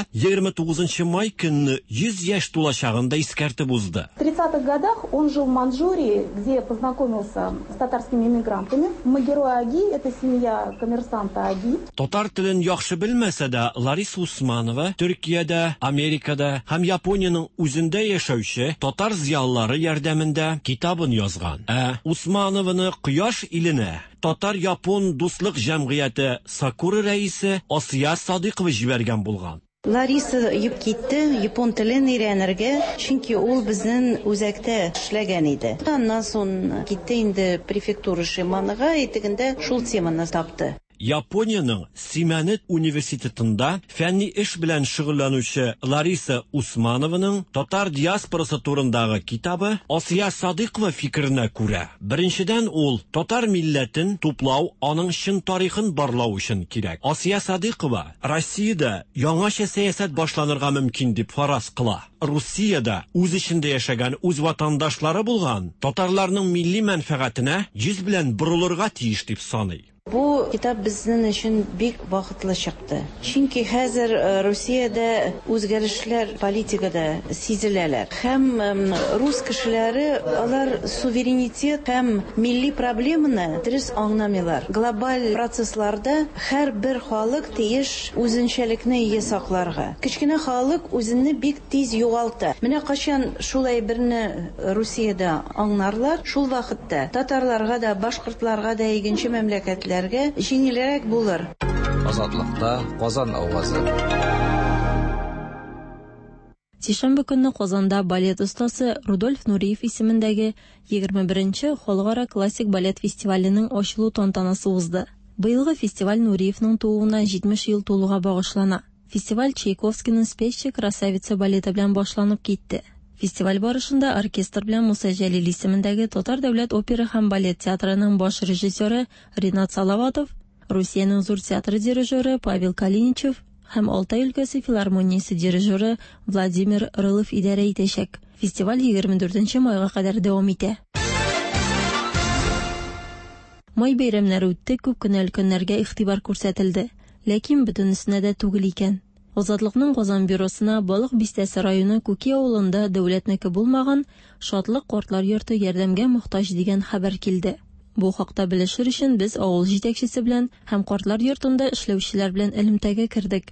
29 май көнне 100 яшь тулачагында искәртеп узды. В 30-х годах он жил в Манчжурии, где познакомился с татарскими иммигрантами. Магеро Аги, это семья коммерсанта Аги. Татар телен яхшы белмәсә дә, Лариса Усманова Төркиядә, Америкада һәм Япониянең үзендә яшәүче татар зыялылары ярдәмендә китабын язган. Усманованы Кояш иленә Татар-Япон дуслык җәмгыяте Сакура рәисе Асия Садыйкова җибәргән булган. Лариса йып китте, япон телен өйрәнергә, чөнки ул безнең үзәктә эшләгән иде. Аннан соң китте инде префектура Шиманыга, әйтегендә шул теманы тапты. Япониянең Симане университетында фәнни эш белән шөгыльләнүче Лариса Усманованың татар диаспорасы турындагы китабы Асия Садыйкова фикеренә күрә. Беренчедән ул татар милләтен туплау, аның чын тарихын барлау өчен кирәк. Асия Садыйкова Россиядә яңача сәясәт башланырга мөмкин дип фараз кыла. Русиядә үз эчендә яшәгән үз ватандашлары булган татарларның милли мәнфәгатенә йөз белән борылырга тиеш дип саный. Бу китап безнең өчен бик вакытлы чыкты. Чөнки хәзер Русиядә үзгәрешләр политикада сизеләләр. Һәм рус кешеләре алар суверенитет һәм милли проблеманы дөрес аңламыйлар. Глобаль процессларда һәр бер халык тиеш үзенчәлекне сакларга. Кичкенә халык үзенне бик тиз югалта. Менә качан шулай берне Русиядә аңларлар, шул вакытта татарларга да, башкортларга да, икенче мәмләкәтләр җиңелрәк булыр. Азатлыкта Казан авазы. Сишәмбе көнне Казанда балет остасы Рудольф Нуриев исемендәге 21-нче Халыкара классик балет фестиваленең ачылу тантанасы узды. Быелгы фестиваль Нуриевның тууына 70 ел тулуга багышлана. Фестиваль Чайковскийның «Спящая красавица» балеты белән башланып китте. Фестиваль барышында оркестр белән Муса Җәлил исемендәге Татар дәүләт опера һәм балет театрының баш режиссеры Ринат Салаватов, Русиянең зур театры дирижеры Павел Калиничев һәм Алтай өлкәсе филармониясе дирижеры Владимир Рылов идарә итәчәк. Фестиваль 24 майга кадәр дәвам итә. Май бәйрәмнәре үтте, күп кенә өлкәннәргә игътибар күрсәтелде, ләкин бөтенесенә дә түгел икән. Азатлыкның Казан бюросына Балык Бистәсе районы Күки авылында дәүләтнеке булмаган Шатлык картлар йорты ярдәмгә мохтаҗ дигән хәбәр килде. Бу хакта белешер өчен без авыл җитәкчесе белән һәм картлар йортында эшләүчеләр белән элемтәгә кердек.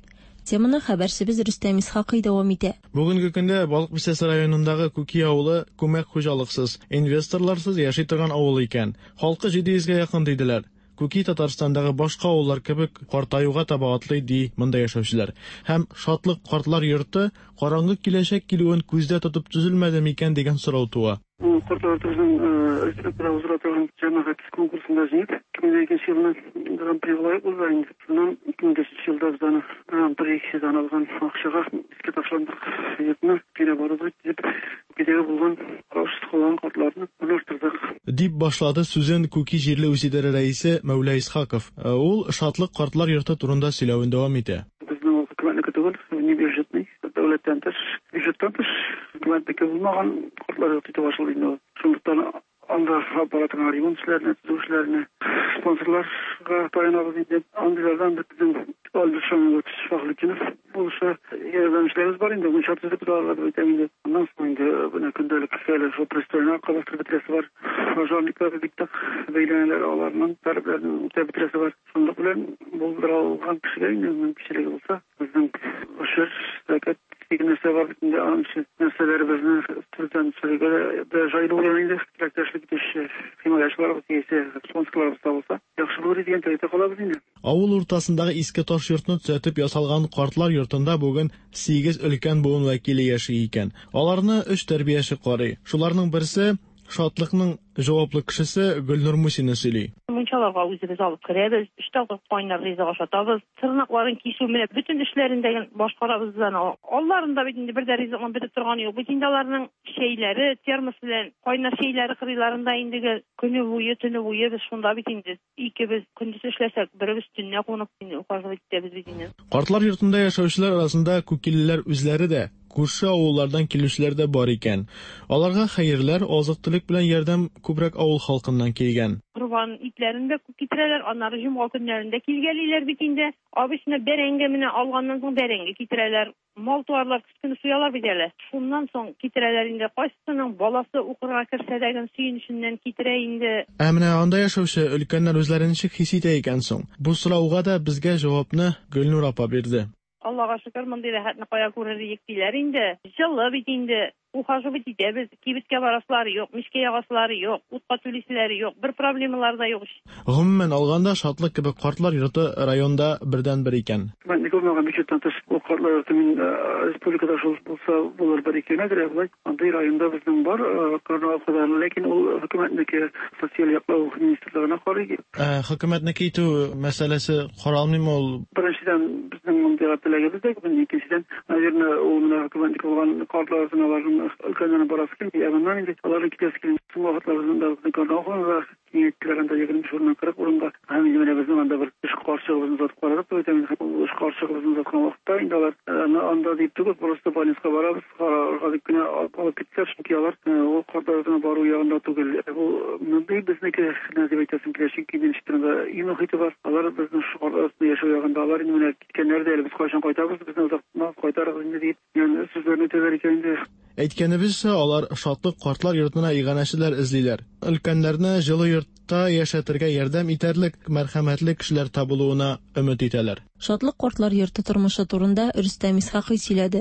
Теманы хәбәрчебез Рөстәм Исхакый дәвам итә. Бүгенге көндә Балык Бистәсе районындагы Күки авылы күмәк хуҗалыксыз, инвесторларсыз яши торган авыл икән. Халкы 700-гә якын диделәр. Күки Татарстандагы башка авыллар кебек картаюга таба атлый ди монда яшәүчеләр. Һәм шатлык картлар йорты караңгы киләчәк килүен күздә тотып төзелмәде микән дигән сорау туа. Картlar Turizm Республика Узратаган җәмәгать конкурсында җиңеп, 2002 елны Гран-при лайык булды инде. Шуннан 2010 елда безне Гран-при сезон алган акчага искә ташландык. Ятны кире барып дип, кедәге булган кылган картларны булыштырдык. Дип башлады сүзен Күки җирле үзидарә рәисе Мәүлә Исхаков. Ул шатлык картлар йорты турында сөйләвен дәвам итә. Безнең хөкүмәтне көтүгел, не бюджетный, дәүләттән тыш, бюджеттан тыш, хөкүмәтнеке булмаган картлар йорты дип башлый. Шундыктан анда аппаратның ремонт эшләренә, төзү эшләренә, спонсорларга таянабыз инде. Андыйлардан безнең Альбершан Шаһлыкинов булса, ярдәмчеләребез бар инде, мунча төзеп алырга дип әйтәм инде. Аннан соң инде бу көндәлек хәле шул пристойна кабаштырып битрәсе бар. Пожарниклар диктак бәйләнәләр аларның таләпләрен үтәп битрәсе бар. Шундый белән булдыра алган кешегә инде кешелеге булса, безнең ашыр закат Игнесе var bitinde anışı meselelerimizni türden sürüge de jaylı olan indi. Praktikleşlik itiş himaylaşılar ise sponsorlarımız da olsa yaxşı olur diyen teyze kalabız indi. Авыл уртасындагы иске таш йортны төзәтеп ясалган картлар йортында бүген 8 өлкән буын вәкиле яши икән. Аларны 3 тәрбияче карый. Шуларның берсе шатлыкның җаваплы кешесе Гөлнур Мусина сөйли. Мунчаларга үзебез алып керәбез, штабы кайнар ризык ашатабыз, тырнакларын кисү менә бүтән эшләрендә башкарабыз аны. Алларында бит инде бер дә ризыкны бетеп торган юк. Бит инде аларның шәйләре, термос белән кайнар шәйләре кырыйларында инде көне буе, төне буе без шунда бит инде икебез көндез эшләсәк, беребез төнне кунып инде ухаживать итәбез бит инде. Картлар йортында яшәүчеләр арасында күкиллеләр үзләре дә күрше авыллардан килүчеләр дә бар икән. Аларга хәерләр, азык-төлек белән ярдәм күбрәк авыл халкыннан килгән. Курбан итләрендә күп китерәләр, аннары җомга көннәрендә килгәлиләр бит инде. Абысына бәрәңге менә алганнан соң бәрәңге китерәләр. Мал туарлар кискене суялар бит әле. Шуннан соң китерәләр инде. Кайсының баласы укырга керсә дә сөенеченнән китерә инде. Ә менә анда яшәүче өлкәннәр үзләрен ничек хис итә икән соң? Бу сорауга да безгә җавапны Гөлнур апа бирде. Аллага шөкер, мондый рәхәтне кая күрерлек диләр инде. Җылы бит инде. Ухаживать итәбез. Кибеткә барасылары юк, мишкә ягасылары юк, утка түлисләре юк, бер проблемалар да юк. Гомумән алганда шатлык кебек картлар йорты районда бердән-бер икән. Мен никомага бюджеттан тыш картлар йорты мин республикада шул булса булыр бер икән дә, андый районда безнең бар, карнавалдар, ләкин ул хөкүмәтнеке социаль яклау министрлыгына карый. Хөкүмәтнеке итү мәсьәләсе каралмыймы ул? Беренчедән безнең мондый теләгебез, икенчедән, наверное, ул менә хөкүмәтнеке булган картлар сыналарын өлкәннән барасы килми, ягыннан инде аларны китәсе килми. Вакытларында да карнавалга киңәйткәндә 20-40 урынга һәм менә безнең анда бер эш каршыгыбызны да карап әйтәм, эш каршыгыбызны да вакытта инде алар анда дип түгел, просто больницага барабыз, карарга дип кенә алып китсәк, чөнки алар ул картарына бару ягында түгел. Бу мондый безнеке дип әйтәсем килә, чөнки инде имохите бар. Алар безнең шуарда яшәү ягында алар инде киткәннәр дә без кайчан кайтабыз, безне озакны кайтарабыз инде дип, яны сүзләрне тәгәр икән инде. Әйткәнебезчә, алар шатлык картлар йортына иганәчеләр эзлиләр. Өлкәннәрне җылы йортта яшәтергә ярдәм итәрлек мәрхәмәтле кешеләр табылуына өмет итәләр. Шатлык картлар йорты тормышы турында Рөстәм Исхакый сөйләде.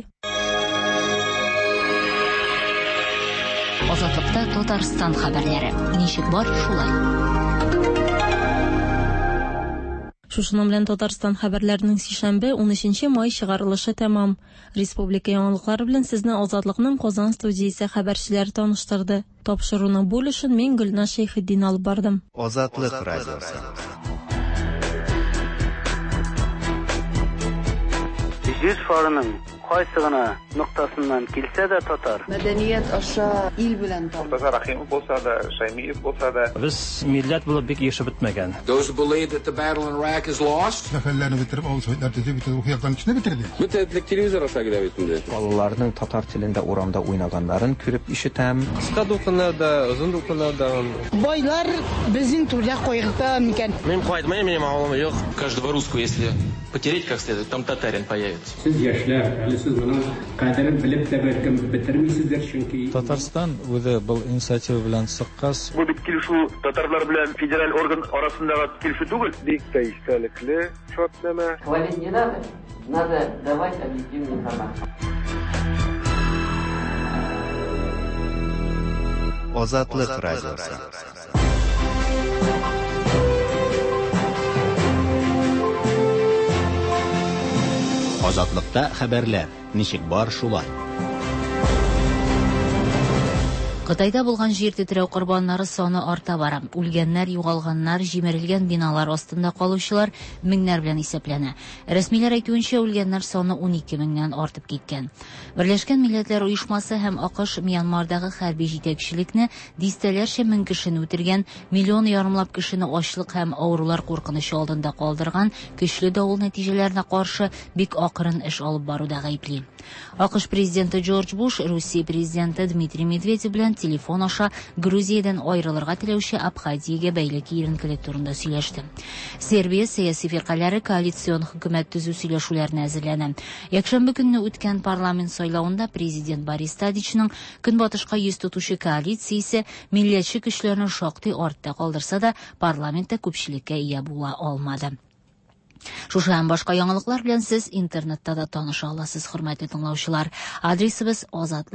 Азатлыкта Татарстан хәбәрләре. Ничек бар шулай? Шушының белән Татарстан хәбәрләренең сишәмбе 13 май чыгарылышы тәмам. Республика яңалыклары белән сезне Азатлыкның Казан студиясе хәбәрчеләре таныштырды. Тапшыруның бүлешен мин Гөлнар Шәйхетдин алып бардым. Азатлык радиосы. Жүз фарының кайсы гына нуктасыннан килсә дә татар. Мәдәният аша ил белән там. Татар Рахимов булса да, Шаймиев булса да. Без милләт булып бик яшәп бетмәгән. Those who believe that the battle in Iraq is lost. Фәлләрне бетереп, авыл советлар төзеп бетереп, ухыяктан кичне бетерде. Бөтенлек телевизор аша гына битенде. Балаларның татар телендә урамда уйнаганнарын күреп ишетәм. Кыска дукыннарда, озын дукыннарда. Байлар безнең түрдә кайгырта микән? Мин кайтмыйм, минем авылым юк. Каждого русского, если потереть как следует, там татарин появится. Татарстан үзе был инициатива белән сыккас. Бу бит килешү татарлар белән федераль орган арасындагы килешү түгел. Бик тә истәлекле шартлама. Хвалить не надо, надо давать объективную информацию. Озатлык радиосы. Азатлыкта хәбәрләр. Ничек бар шулай. Кытайда булган җир тетрәү корбаннары саны арта бара. Үлгәннәр, югалганнар, җимерелгән биналар астында калучылар меңнәр белән исәпләнә. Рәсмиләр әйтүенчә, үлгәннәр саны 12 меңнән артып киткән. Берләшкән Милләтләр Оешмасы һәм АКШ Мьянмардагы хәрби җитәкчелекне дистәләрчә мең кешене үтергән, миллион ярымлап кешене ачлык һәм авырулар куркынычы алдында калдырган көчле давыл нәтиҗәләренә каршы бик акрын эш алып баруда гаепли. АКШ президенты Джордж Буш Русия президенты Дмитрий Медведев белән телефон аша Грузиядан аерылырга теләүче Абхазиягә бәйле киеренкелек турында сөйләште. Сербия сәяси фиркалары коалицион хөкүмәт төзү сөйләшүләренә әзерләнә. Якшәмбе көнне үткән парламент сайлауында президент Борис Тадичның көнбатышка йөз тотучы коалициясе милләтче көчләрне шактый артта калдырса да, парламентта күпчелеккә ия була алмады. Шушы һәм башка яңалыклар белән сез интернетта да таныша аласыз, хөрмәтле тыңлаучылар. Адресыбыз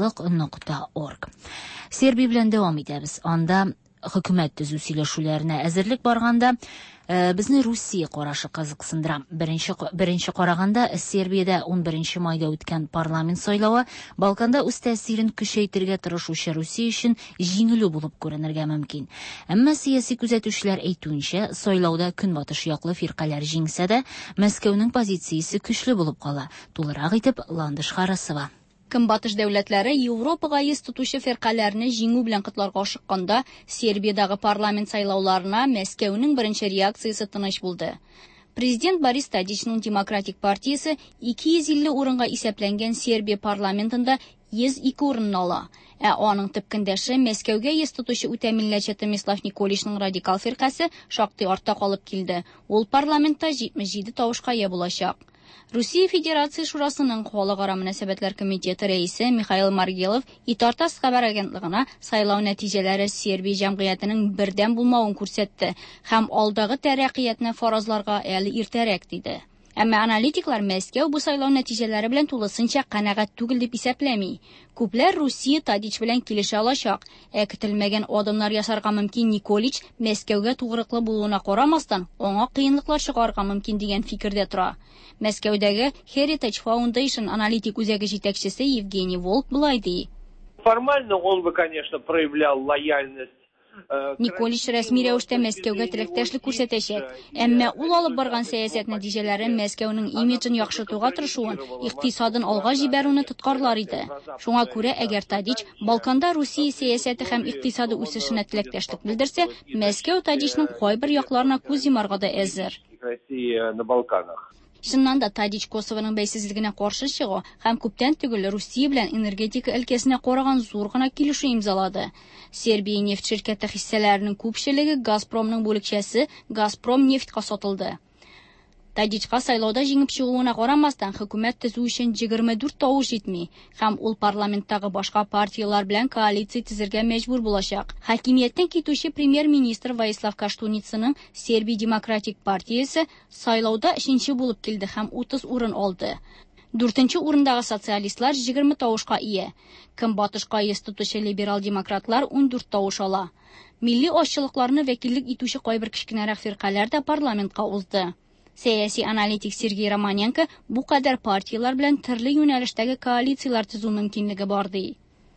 azatlyk.org. Сербия белән дәвам итәбез. Анда хөкүмәт төзү сөйләшүләренә әзерлек барганда безне Русия карашы кызыксындыра. Беренче караганда Сербиядә 11 майда үткән парламент сайлавы Балканда үз тәэсирен көчәйтергә тырышучы Русия өчен җиңелү булып күренергә мөмкин. Әмма сияси күзәтүчеләр әйтүенчә, сайлауда көнбатыш яклы фиркалар җиңсә дә, Мәскәүнең позициясе көчле булып кала. Тулырак итеп Ландыш Харасова. Көнбатыш дәүләтләре Европага йөз тотучы фиркаларны җиңү белән котларга ашыкканда, Сербиядагы парламент сайлауларына Мәскәүнең беренче реакциясе тыныч булды. Президент Борис Тадичның Демократик партиясе 250 урынга исәпләнгән Сербия парламентында 102 урын ала. Аның төпкендәше Мәскәүгә йөз тотучы үтәмилләтче Томислав Николичның радикал фиркасы шактый артта калып килде. Ул парламентта 77 тавышка ия булачак. Русия Федерация Шурасының халыкара мөнәсәбәтләр комитеты рәисе Михаил Маргелов Итартас хәбәр агентлыгына сайлау нәтиҗәләре Сербия җәмгыятенең бердәм булмавын күрсәтте һәм алдагы тәрәккыятны фаразларга әле иртәрәк диде. Әмма аналитиклар Мәскәү бу сайлау нәтиҗәләре белән тулысынча канәгать түгел дип исәпләми. Күпләр Русия Тадич белән килешә алачак. Көтелмәгән адымнар ясарга мөмкин Николич Мәскәүгә тугрыклы булуына карамастан, аңа кыенлыклар чыгарга мөмкин дигән фикердә тора. Мәскәүдәге Heritage Foundation аналитик үзәге җитәкчесе Евгений Волк булай ди. Формально он бы, конечно, проявлял лояльность. Николич рәсми рәвештә Мәскәүгә теләктәшлек күрсәтәчәк. Әмма ул алып барган сәясәт нәтиҗәләре Мәскәүнең имиджын яхшыртуга тырышуын, икътисадын алга җибәрүне тоткарлар иде. Шуңа күрә, әгәр Тадич Балканда Русия сәясәте һәм икътисады үсешенә теләктәшлек белдерсә, Мәскәү Тадичның кайбер якларына күз йомарга да әзер. Россия на Балканах. Шуннан да Тадич Косованың бәйсезлегенә каршы чыгу һәм күптән түгел Русия белән энергетика өлкәсенә караган зур гына килешү имзалады. Сербия нефть ширкәте хиссәләренең күпчелеге Газпромның бүлекчәсе Газпром нефтька сатылды. Тадичка сайлауда җиңеп чыгуына карамастан, хөкүмәт төзү өчен 24 тавыш җитми, һәм ул парламенттагы башка партиялар белән коалиция төзергә мәҗбүр булачак. Хакимияттән китүче премьер-министр Ваислав Каштуницаның Сербия Демократик партиясе сайлауда 3нче булып килде һәм 30 урын алды. 4нче урындагы социалистлар 20 тавышка ия. Көнбатышка йөз тотучы либерал-демократлар 14 тавыш ала. Милли ашчылыкларны вәкиллек итүче кайбер кичкенәрәк фиркалар да парламентка узды. Сәяси аналитик Сергей Романенко бу кадәр партиялар белән төрле юнәлештәге коалициялар төзү мөмкинлеге бар ди.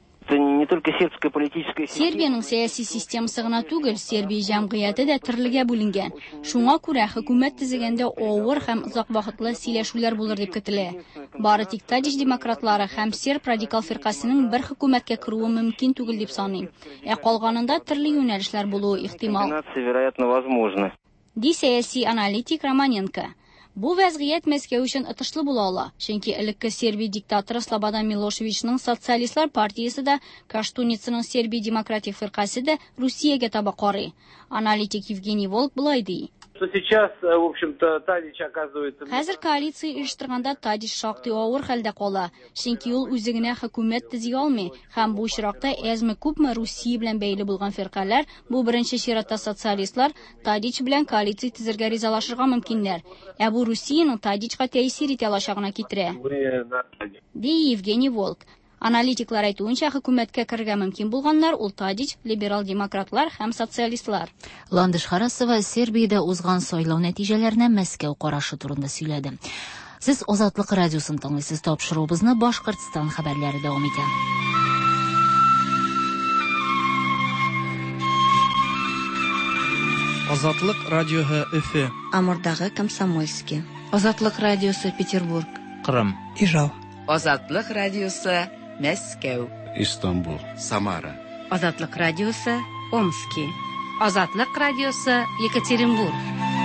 Сербиянең сәяси системасы гына түгел, Сербия җәмгыяте дә төрлегә бүленгән. Шуңа күрә хөкүмәт төзегәндә авыр һәм озак вакытлы сөйләшүләр булыр дип көтелә. Бары тик Тадич демократлары һәм серб радикал фиркасының бер хөкүмәткә керүе мөмкин түгел дип саныйм. Калганында төрле юнәлешләр булуы ихтимал. Ди сәяси аналитик Романенко. Бу вәзгыять Мәскәү өчен отышлы була ала, чөнки элекке Сербия диктаторы Слободан Милошевичның социалистлар партиясе дә, Каштуницаның Сербия демократик фиркасы да Русиягә таба карый. Аналитик Евгений Волк булай ди. что сейчас, в общем-то, Тадич оказывается... Хәзер коалиция оештырганда Тадич шактый авыр хәлдә кала. Чөнки ул үзенә хөкүмәт төзи алмый. Һәм бу очракта әзме күпме Русия белән бәйле булган фиркалар, бу беренче чиратта социалистлар Тадич белән коалиция төзергә ризалашырга мөмкиннәр. Ә бу Русиянең Тадичка тәэсир итә алачагына китерә. Ди Евгений Волк. Аналитиклар әйтүенчә, хөкүмәткә керергә мөмкин булганнар ул Тадич, либерал-демократлар һәм социалистлар. Ландыш Харасова Сербиядә узган сайлау нәтиҗәләренә Мәскәү карашы турында сөйләде. Сез Азатлык радиосын тыңлыйсыз, тапшыруыбызны Башкортстан хәбәрләре дәвам итә. Азатлык радиоһы Өфе. Амурдагы Комсомольский. Азатлык радиосы Петербург. Кырым. Ижау. Азатлык радиосы Мәскәү. Истанбул. Самара. Азатлык радиосы Омский. Азатлык радиосы Екатеринбург.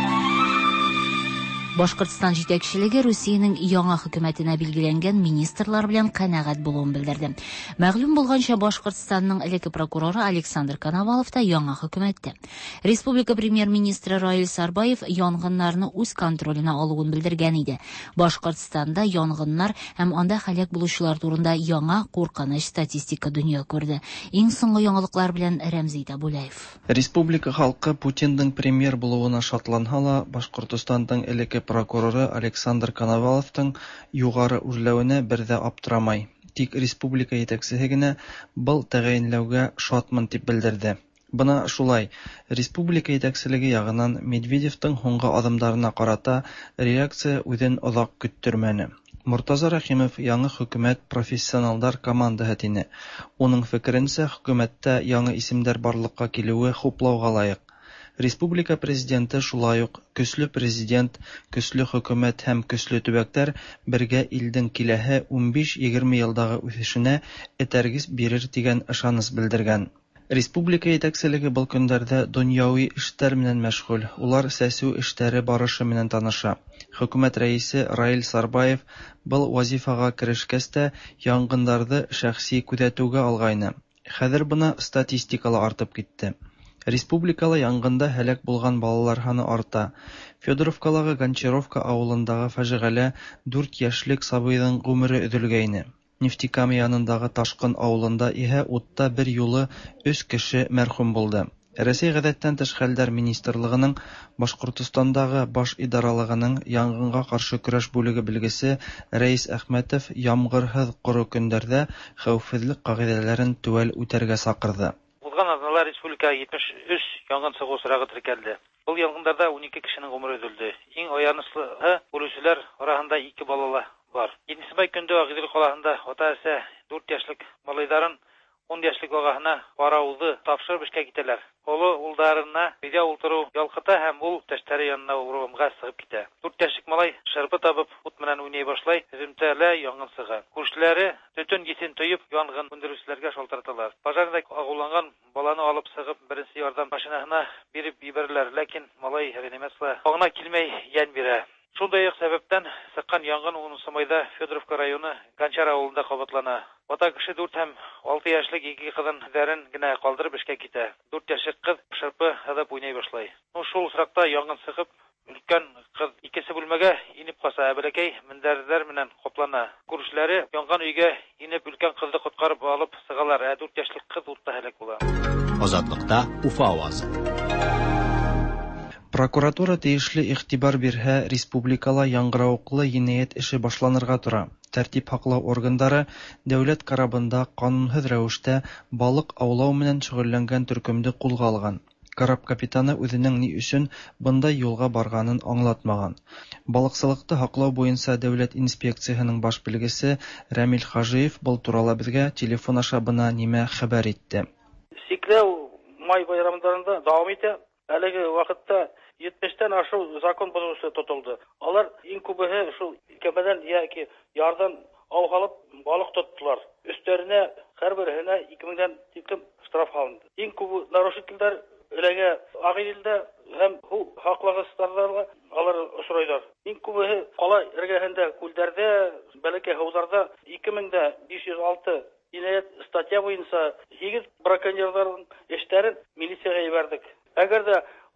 Башкортстан җитәкчелеге Русиянең яңа хөкүмәтенә билгеләнгән министрлар белән канәгать булуын белдерде. Мәгълүм булганча, Башкортстанның элекке прокуроры Александр Коновалов та яңа хөкүмәттә. Республика премьер-министры Раил Сарбаев янгыннарны үз контролена алуын белдергән иде. Башкортстанда янгыннар һәм анда һәлак булучылар турында яңа куркыныч статистика дөнья күрде. Иң соңгы яңалыклар белән Рәмзи Табулаев. Республика халкы Путинның премьер булуына шатланса ла, Башкортстанның элекке прокуроры Александр Коноваловтың югары үрләвенә бердә аптырамай. Тик республика җитәкчесе генә был тәгаенләүгә шатмын дип белдерде. Бына шулай, республика җитәкчелеге ягыннан Медведевтың һуңгы адымнарына карата реакция үҙен оҙаҡ көттөрмәне. Муртаза Рәхимов яңы хөкүмәт профессионалдар командаһы тине. Уның фекеренсә, хөкүмәттә яңы исемдәр барлыкка килүе хуплауга лайык. Республика президенты шулай ук көчле президент, көчле хөкүмәт һәм көчле төбәктәр бергә илдең киләһе 15-20 елдагы үсешенә этәргиз бирер дигән ышаныс белдергән. Республика җитәкчелеге был көндәрдә дөньяви эшләр белән мәшгуль. Улар сәсү эшләре барышы белән таныша. Хөкүмәт рәисе Раил Сарбаев был вазифага керешкәч тә янгыннарны шәхси күзәтүгә алгайны. Хәзер бына статистикалы артып китте. Республикалы янгында һәлак булган балалар саны арта. Федоровкалағы Гончаровка авылындагы фаҗигалә 4 яшьлек сабыйның гомере өҙөлгәйне. Нефтекама янындагы Ташкын авылында иһә утта бер юлы 3 кеше мәрхүм булды. Рәсәй гадәттән тыш хәлләр министрлыгының Башкортостандагы баш идаралыгының янгынга каршы көрәш бүлеге белгесе Рәис Әхмәтов ямгырһыҙ ҡоро көндәрҙә хәүефһеҙлек ҡағиҙәләрен теүәл үтәргә саҡырҙы. Узган аҙнала республикага 73 янгын сығыу осрағы теркәлде. Был янгындарда 12 кешенең ғүмере өҙөлдө. Иң аяныслыһы үлеүселәр араһында 2 балалы бар. 7 май көндө Агыйдел ҡалаһында ата-әсә 4 йәшлек малайҙарын 10 йәшлек ағаһына барауҙы тапшырып эшкә китәләр. Олы улдарына өйдә ултырыу ялҡыта һәм ул тәштәре янына урманға сығып китә. 4 йәшлек малай шырпы табып ут менән уйнай башлай, һөҙөмтәлә янгын сыға. Күршеләре төтөн еҫен тойоп янгын һүндереүселәргә шалтыраталар. Пожарда агуланган баланы алып сығып беренсе ярдәм машинаһына биреп ебәрәләр, ләкин малай реанимациягә аңына килмәй йән бирә. Шундай сәбәптән сыҡҡан янгын 10 майда Федоровка районы Гончар ауылында ҡабатлана. Вата кеше 4 һәм 6 йәшлек 2 ҡыҙын үҙҙәрен генә ҡалдырып эшкә китә. 4 йәшлек ҡыҙ шырпы һыҙып уйнай башлай. Шул осраҡта янгын сығып, өлкән ҡыҙ икенсе бүлмәгә инеп ҡаса, бәләкәй мендәрҙәр менән ҡаплана. Күршеләре янган өйгә инеп өлкән ҡыҙҙы ҡотҡарып алып сығалар, 4 йәшлек ҡыҙ утта һәләк була. Азатлыҡта Уфа авазы. Прокуратура тиешле игътибар бирһә, республикала яңғырауыҡлы енәйәт эше башланырға тора. Тәртип һаҡлау органдары дәүләт карабында ҡанунһыҙ рәүештә балыҡ аулау менән шөғөлләнгән төркөмдө ҡулға алған. Карап капитаны үҙенең ни өсөн бындай юлға барғанын аңлатмаған. Балыҡсылыҡты һаҡлау буйынса дәүләт инспекцияһының баш белгесе Рәмил Хажиев был турала беҙгә телефон аша бына нимә хәбәр итте. Сикләү май байрамдарында дауам итә. Әлеге вакытта 70-тән ашу закон боҙоусы тотолды. Алар иң күбеһе шул кәмәдән яки ярдан ау һалып балыҡ тоттолар. Өҫтәренә һәрбереһенә 2000-дән тиклем штраф һалынды. Иң күп нарушителдәр эләгә Агыйделдә һәм һаҡлагыстарҙа алар осрайҙар. Иң күбеһе ҡала эргәһендә, күлдәрҙә, бәләкәй һыуҙарҙа 2506 енәйәт статья буйынса 8 браконьерҙарҙың эштәрен милицияға ебәрҙек. Әгәр дә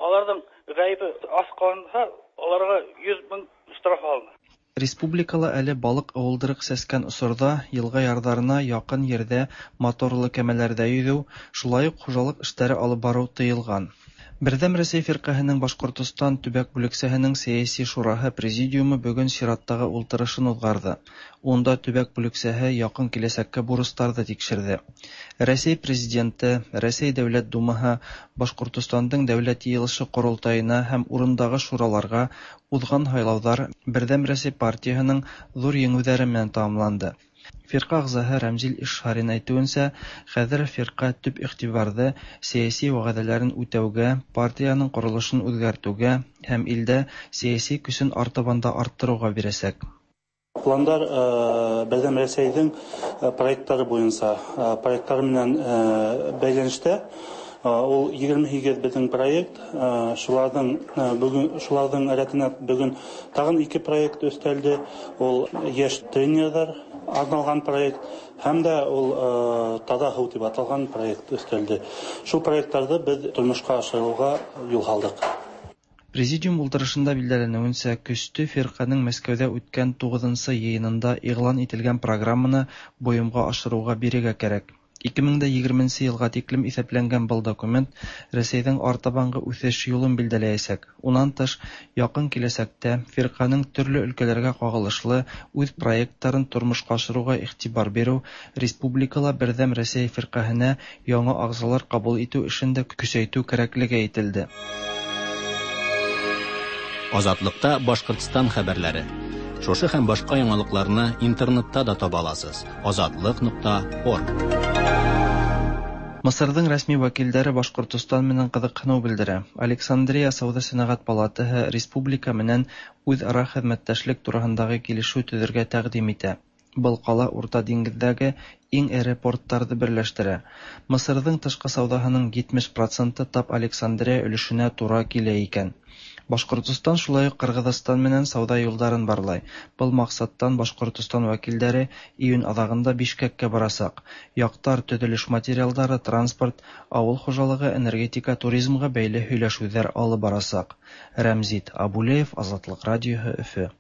Аларның гаебе аз калса, аларга 100 мең штраф алынды. Республикала әле балык авылдырык сәскән осорда елга ярдарына якын ердә моторлы кәмәләрдә йөзү, шулай ук хуҗалык эшләре алып бару тыелган. Бердәм Рәсәй фиркаһының Башкортстан төбәк бүлексәһенең сәяси шураһы президиумы бүген чираттагы ултырышын узгарды. Онда төбәк бүлексәһе якын киләсәккә бурыстарды тикшерде. Рәсәй президенты, Рәсәй дәүләт думаһы Башкортстандың дәүләт йыелышы корылтаена һәм урындагы шураларга узган сайлаулар Бердәм Рәсәй партиясының зур еңүләре белән тәмамланды. Фирка әгъзаһы Рәмзил Ишхарин әйтүенсә, хәзер фирка төп игътибарды сәяси вәгъдәләрен үтәүгә, партияның корылышын үзгәртүгә һәм илдә сәяси көчен артыбанда арттыруга бирәсәк. Пландар Бердәм Рәсәйнең проектлары буенча, проектлар белән бәйләнештә ул 28 безнең проект, шуларның рәтенә бүген тагын 2 проект өстәлде. Ул яшь тренерлар арналган проект һәм дә ул Таза һыу дип аталган проект өстәлде. Шул проектларны без тормышка ашыруга юл алдык. Президиум ултырышында билдәләнүенсә, көчтө фирканың Мәскәүдә үткән 9-нчы йыйынында игълан ителгән программаны буйымга ашыруга бирергә кирәк. 2020 елга тиклем исәпләнгән был документ Рәсәйнең артабанғы үсеш юлын билдәләячәк. Унан тыш, якын киләсәктә фирканың төрле өлкәләргә кагылышлы үз проектларын тормышка ашыруга игътибар бирү, республикала Бердәм Рәсәй фиркаһына яңа агзалар кабул итү эшендә көчәйтү кирәклеге әйтелде. Азатлыкта Башкортстан хәбәрләре. Шушы һәм башка яңалыкларны интернетта да таба аласыз. Azatlyk.org. Мисырның рәсми вәкилләре Башкортстан менән кызыксыну белдерә. Александрия сауда-сәнәгать палатаһы республика менән үзара хезмәттәшлек турысындагы килешү төзергә тәкъдим итә. Был кала Урта диңгездәге иң эре портларны берләштерә. Мисырның тышкы саудаһының 70% тап Александрия өлешенә туры килә икән. Башкортстан шулай ук Кыргызстан менән сауда юлларын барлай. Был максаттан Башкортстан вәкилләре июнь азагында Бишкеккә барасак. Яктар төзелеш материаллары, транспорт, авыл хуҗалыгы, энергетика, туризмга бәйле һөйләшүләр алып барасак. Рәмзит Абулеев, Азатлык радиоһы, Өфе.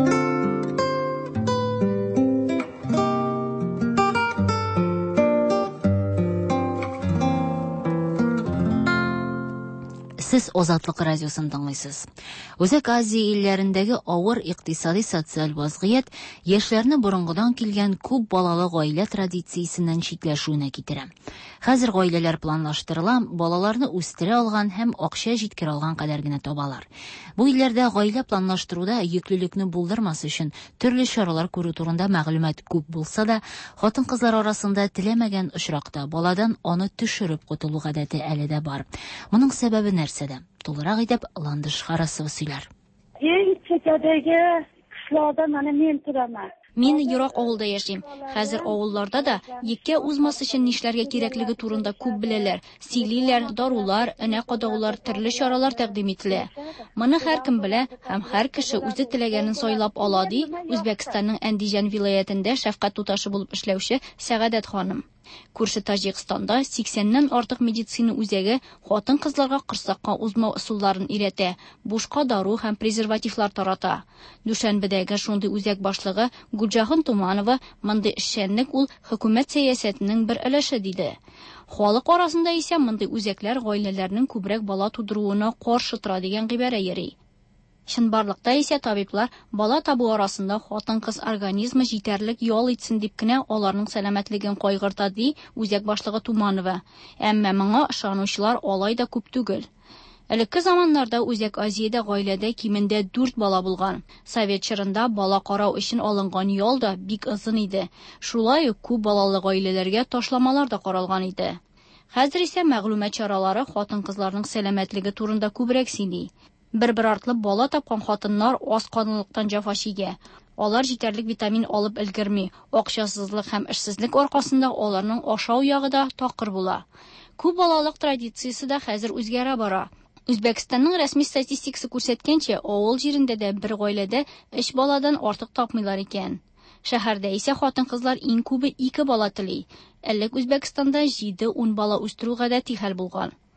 Сез Азатлык радиосын тыңлыйсыз. Үзәк Азия илләрендәге авыр икътисади социаль вазгыять яшьләрне борынгыдан килгән күп балалы гаилә традициясеннән читләшүенә китерә. Хәзер гаиләләр планлаштырыла, балаларны үстерә алган һәм акча җиткерә алган кадәр генә табалар. Бу илләрдә гаилә планлаштыруда йөклелекне булдырмас өчен төрле чаралар күрү турында мәгълүмат күп булса да, хатын-кызлар арасында теләмәгән очракта баладан аны төшереп котылу гадәте әле дә бар. Моның сәбәбе нәрсәдә? Тулырак итеп Ландыш Харасова сөйләр. Ең чекәдәге кышларда мен турамын. Мин ерак авылда яшим. Хәзер авылларда да еккә узмас өчен нишләргә кирәклеге турында күп беләләр. Силиләр, дарулар, энә кадаулар, төрле чаралар тәкъдим ителә. Моны һәркем белә һәм һәр кеше үзе теләгәнен сайлап ала ди Үзбәкстанның Әндижан вилаятендә шәфкать туташы булып эшләүче Сәгадәт ханым. Күрше Таҗикстанда 80ннән артык медицина үзәге хатын-кызларга корсакка узмау ысулларын өйрәтә, бушка дару һәм презервативлар тарата. Дүшәнбедәге шундый үзәк башлыгы Гүлҗаһан Туманова мондый эшчәнлек ул хөкүмәт сәясәтенең бер өлеше диде. Халык арасында исә мондый үзәкләр гаиләләрнең күбрәк бала тудыруына каршы тора дигән гыйбарә йөри. Чынбарлыкта исә табиблар бала табу арасында хатын-кыз организмы җитәрлек ял итсен дип кенә аларның сәламәтлеген кайгырта ди үзәк башлыгы Туманова. Әмма моңа ышанучылар алай да күп түгел. Элекке заманнарда Үзәк Азиядә гаиләдә кимендә 4 бала булган. Совет чорында бала карау өчен алынган ял да бик озын иде. Шулай ук күп балалы гаиләләргә ташламалар да каралган иде. Хәзер исә мәгълүмат чаралары хатын-кызларның сәламәтлеге турында күбрәк сөйли. Бер артлы бала тапкан хатыннар аз канлылыктан җәфа чигә. Алар җитәрлек витамин алып өлгерми. Акчасызлык һәм эшсезлек аркасында аларның ашау ягы да такыр була. Күп балалык традициясе дә хәзер үзгәрә бара. Үзбәкстанның рәсми статистикасы күрсәткәнчә, авыл җирендә дә бер гаиләдә 3 баладан артык тапмыйлар икән. Шәһәрдә исә хатын-кызлар иң күбе 2 бала тели. Элек Үзбәкстанда 7-10 бала үстерү гадәти хәл булган.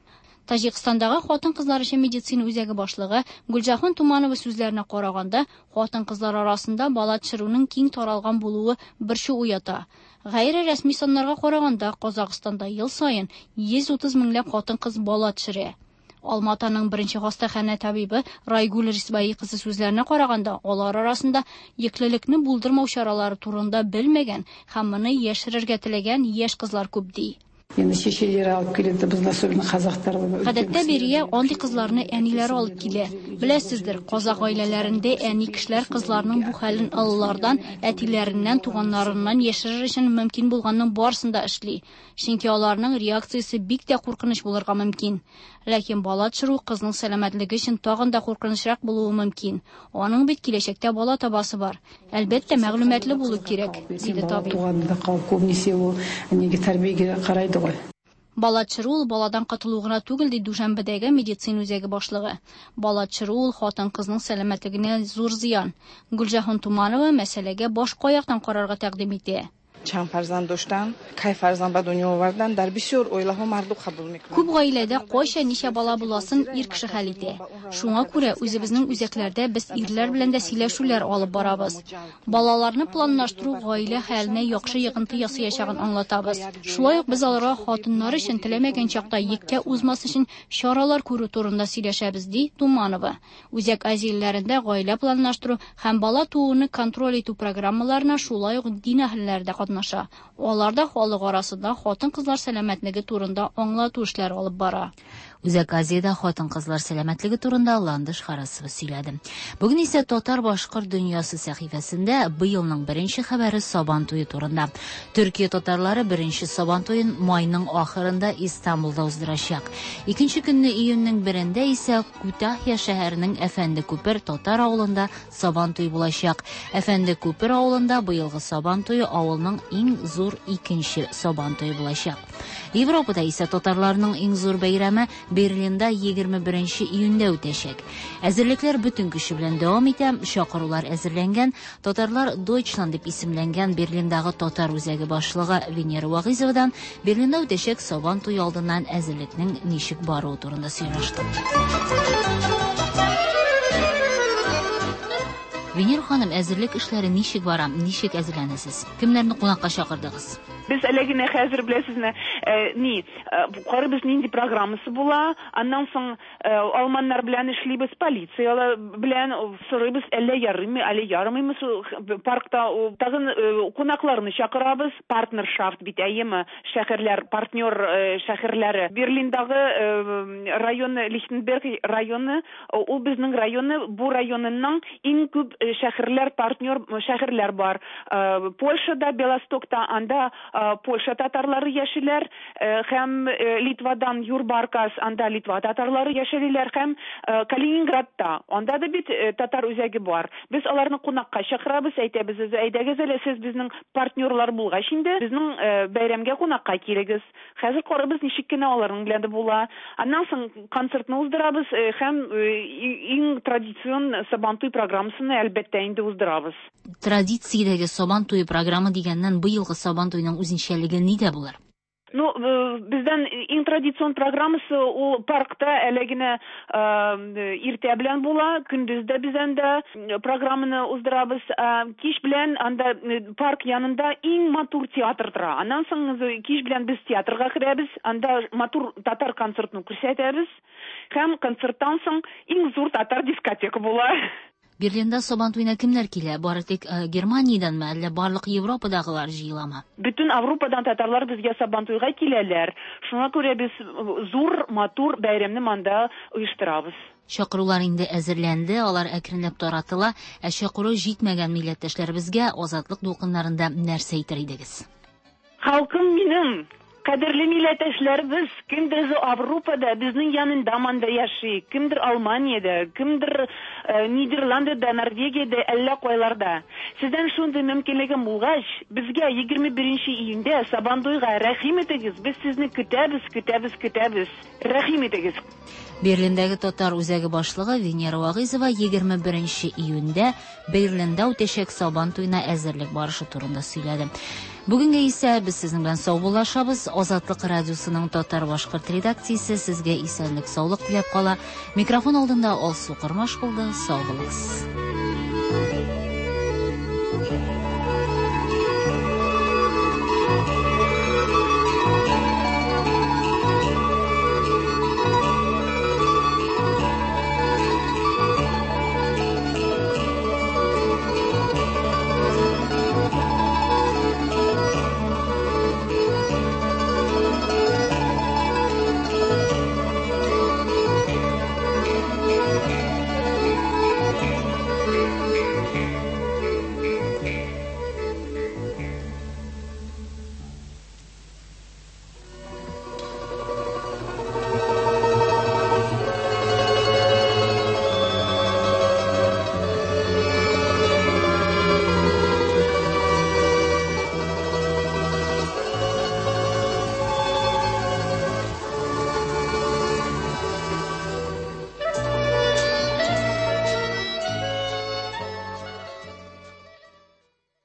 Тажикстандагы хатын-кызлар өчен медицина үзәге башлыгы Гүлҗаһан Туманова сүзләренә караганда, хатын-кызлар арасында бала төшерүнең киң таралган булуы борчу уята. Гайре рәсми саннарга караганда, Казакъстанда ел саен 130 меңләп хатын-кыз бала төшерә. Алматаның беренче хастаханә табибы Райгул Рисбаи кызы сүзләренә караганда, алар арасында йөклелекне булдырмау чаралары турында белмәгән һәм моны яшерергә теләгән яшь кызлар күп ди. Гадәттә Берия андый кызларны әниләре алып килә. Беләсездер, казак гаиләләрендә әни кешеләр кызларның бу хәлен аллардан, әтиләреннән, туганнарыннан яшерер өчен мөмкин булганның барысын да эшли. Чөнки аларның реакциясе бик тә куркыныч булырга мөмкин. Ләкин бала төшерү кызның сәламәтлеге өчен тагын да куркынычрак булуы мөмкин. Аның бит киләчәктә бала табасы бар. Әлбәттә, мәгълүматлы булу кирәк, диде табиб. Бала төшерү баладан катылу гына түгел, ди Дүшәмбедәге медицина үзәге башлыгы. Бала төшерү хатын-кызның сәламәтлегенә зур зыян. Гүлҗаһан Туманова мәсьәләгә башка яктан карарга тәкъдим итә. چند فرزند داشتن کی فرزند به دنیا آوردن در بسیار oilaha marduk kabul میکنن. Күп гаиләдә кайча ничә бала буласын ир кеше хәл итә. Шуңа күрә үзебезнең үзәкләрдә без ирләр белән дә сөйләшүләр алып барабыз. Балаларны планлаштыру гаилә хәленә яхшы йогынты ясаячагын аңлатабыз. Шулай ук без аларга хатыннар өчен теләмәгән чакта йөккә узмас өчен чаралар күрү турында сөйләшәбез, ди Туманова. Үзәк азияләрендә гаилә планлаштыру һәм бала тууны контроль итү программаларына шулай ук дин әһелләре дә катнаша. Аларда халык арасында хатын-кызлар сәламәтлеге турында аңлату эшләре алып бара. Үзәк Азиядә хатын-кызлар сәламәтлеге турында Ландыш Харасова сөйләде. Бүген исә Татар-Башкорт дөньясы сәхифәсендә быелның беренче хәбәре Сабан туе турында. Төркия татарлары беренче Сабан туен майның ахырында Истанбулда уздырачак. Икенче көнне июньнең 1-ендә исә Күтахия шәһәренең Әфәнде күпер татар авылында Сабан туе булачак. Әфәнде күпер авылында быелгы Сабан туе авылның иң зур икенче Сабан туе булачак. Европада исә татарларның иң зур бәйрәме Берлинда 21 июньдә үтәчәк. Әзерлекләр бөтен көче белән дәвам итә. Чакырулар әзерләнгән. Татарлар Deutschland дип исемләнгән Берлиндагы татар үзәге башлыгы Венера Вагызовадан Берлинда үтәчәк Сабан туе алдыннан әзерлекнең ничек баруы турында сөйләштек. Венера ханым, әзерлек эшләре ничек бара? Ничек әзерләнәсез? Кемнәрне кунакка чакырдыгыз? Biz әлегенә хәзер беләсезме, карыбыз нинди программасы була, аннан соң алманнар белән эшлибез, полициялар белән сорыйбыз, әллә ярыймы, әллә ярымыймы паркта, тагын кунакларны чакырабыз, партнершафт бит әйеме, шәһәрләр, партнер шәһәрләре. Берлиндагы районы, Лихтенберг районы, ул безнең районы, бу районыннан иң күп шәһәрләр, партнер шәһәрләр бар. Польшада, Белостокта, анда Польша татарлары яшиләр, һәм Литвадан Юрбаркас, анда Литва татарлары яшиләр, һәм Калининградта, анда да бит татар үзәге бар. Без аларны кунакка чакырабыз, әйтәбез, әйдәгез әле сез безнең партнерлар булгач инде, безнең бәйрәмгә кунакка килегез. Хәзер карабыз ничек кенә аларның белән дә була. Аннан соң концертны уздырабыз, һәм иң традицион Сабан туе программасын әлбәттә инде уздырабыз. Традициядәге Сабан туе программа дигәннән быелгы Сабан туеның үзенчәлеге нидә булыр? Бездән иң традицион программасы ул паркта әлегенә иртә белән була, көндездә без анда программаны уздырабыз. Кич белән анда парк янында иң матур театр тора. Аннан соң кич белән без театрга керәбез, анда матур татар концертны күрсәтәбез. Һәм концерттан соң иң зур татар дискотека була. Берлинда Сабан туена кемнәр килә? Бары тик Германиядәнме, әллә барлык Европадагылар җыеламы? Бөтен Европадан татарлар безгә Сабан туйга киләләр. Шуңа күрә без зур, матур бәйрәмне монда оештырабыз. Чакырулар инде әзерләнде, алар әкренләп таратыла. Чакыру җитмәгән милләттәшләребезгә азатлык дулкыннарында нәрсә әйтер идегез? Халкым минем, кадерле милләттәшләребез, кемдер Европада, безнең янында монда яши, кемдер Алманиядә, кемдер Нидерландыда, Норвегиядә, әллә кайларда. Сездән шундый мөмкинлегем булгач, безгә 21 июньдә Сабан туйга рәхим итегез. Без сезне көтәбез. Рәхим итегез. Берлиндәге татар үзәге башлыгы Венера Вагызова 21 июньдә Берлинда үтәчәк Сабан туена әзерлек барышы турында сөйләде. Бүгенгә исә без сезнең белән сау булашабыз. Азатлык радиосының татар башкорт редакциясе сезгә исәнлек, саулык теләп кала. Микрофон алдында Алсу Кырмаш булды. Сау булыгыз.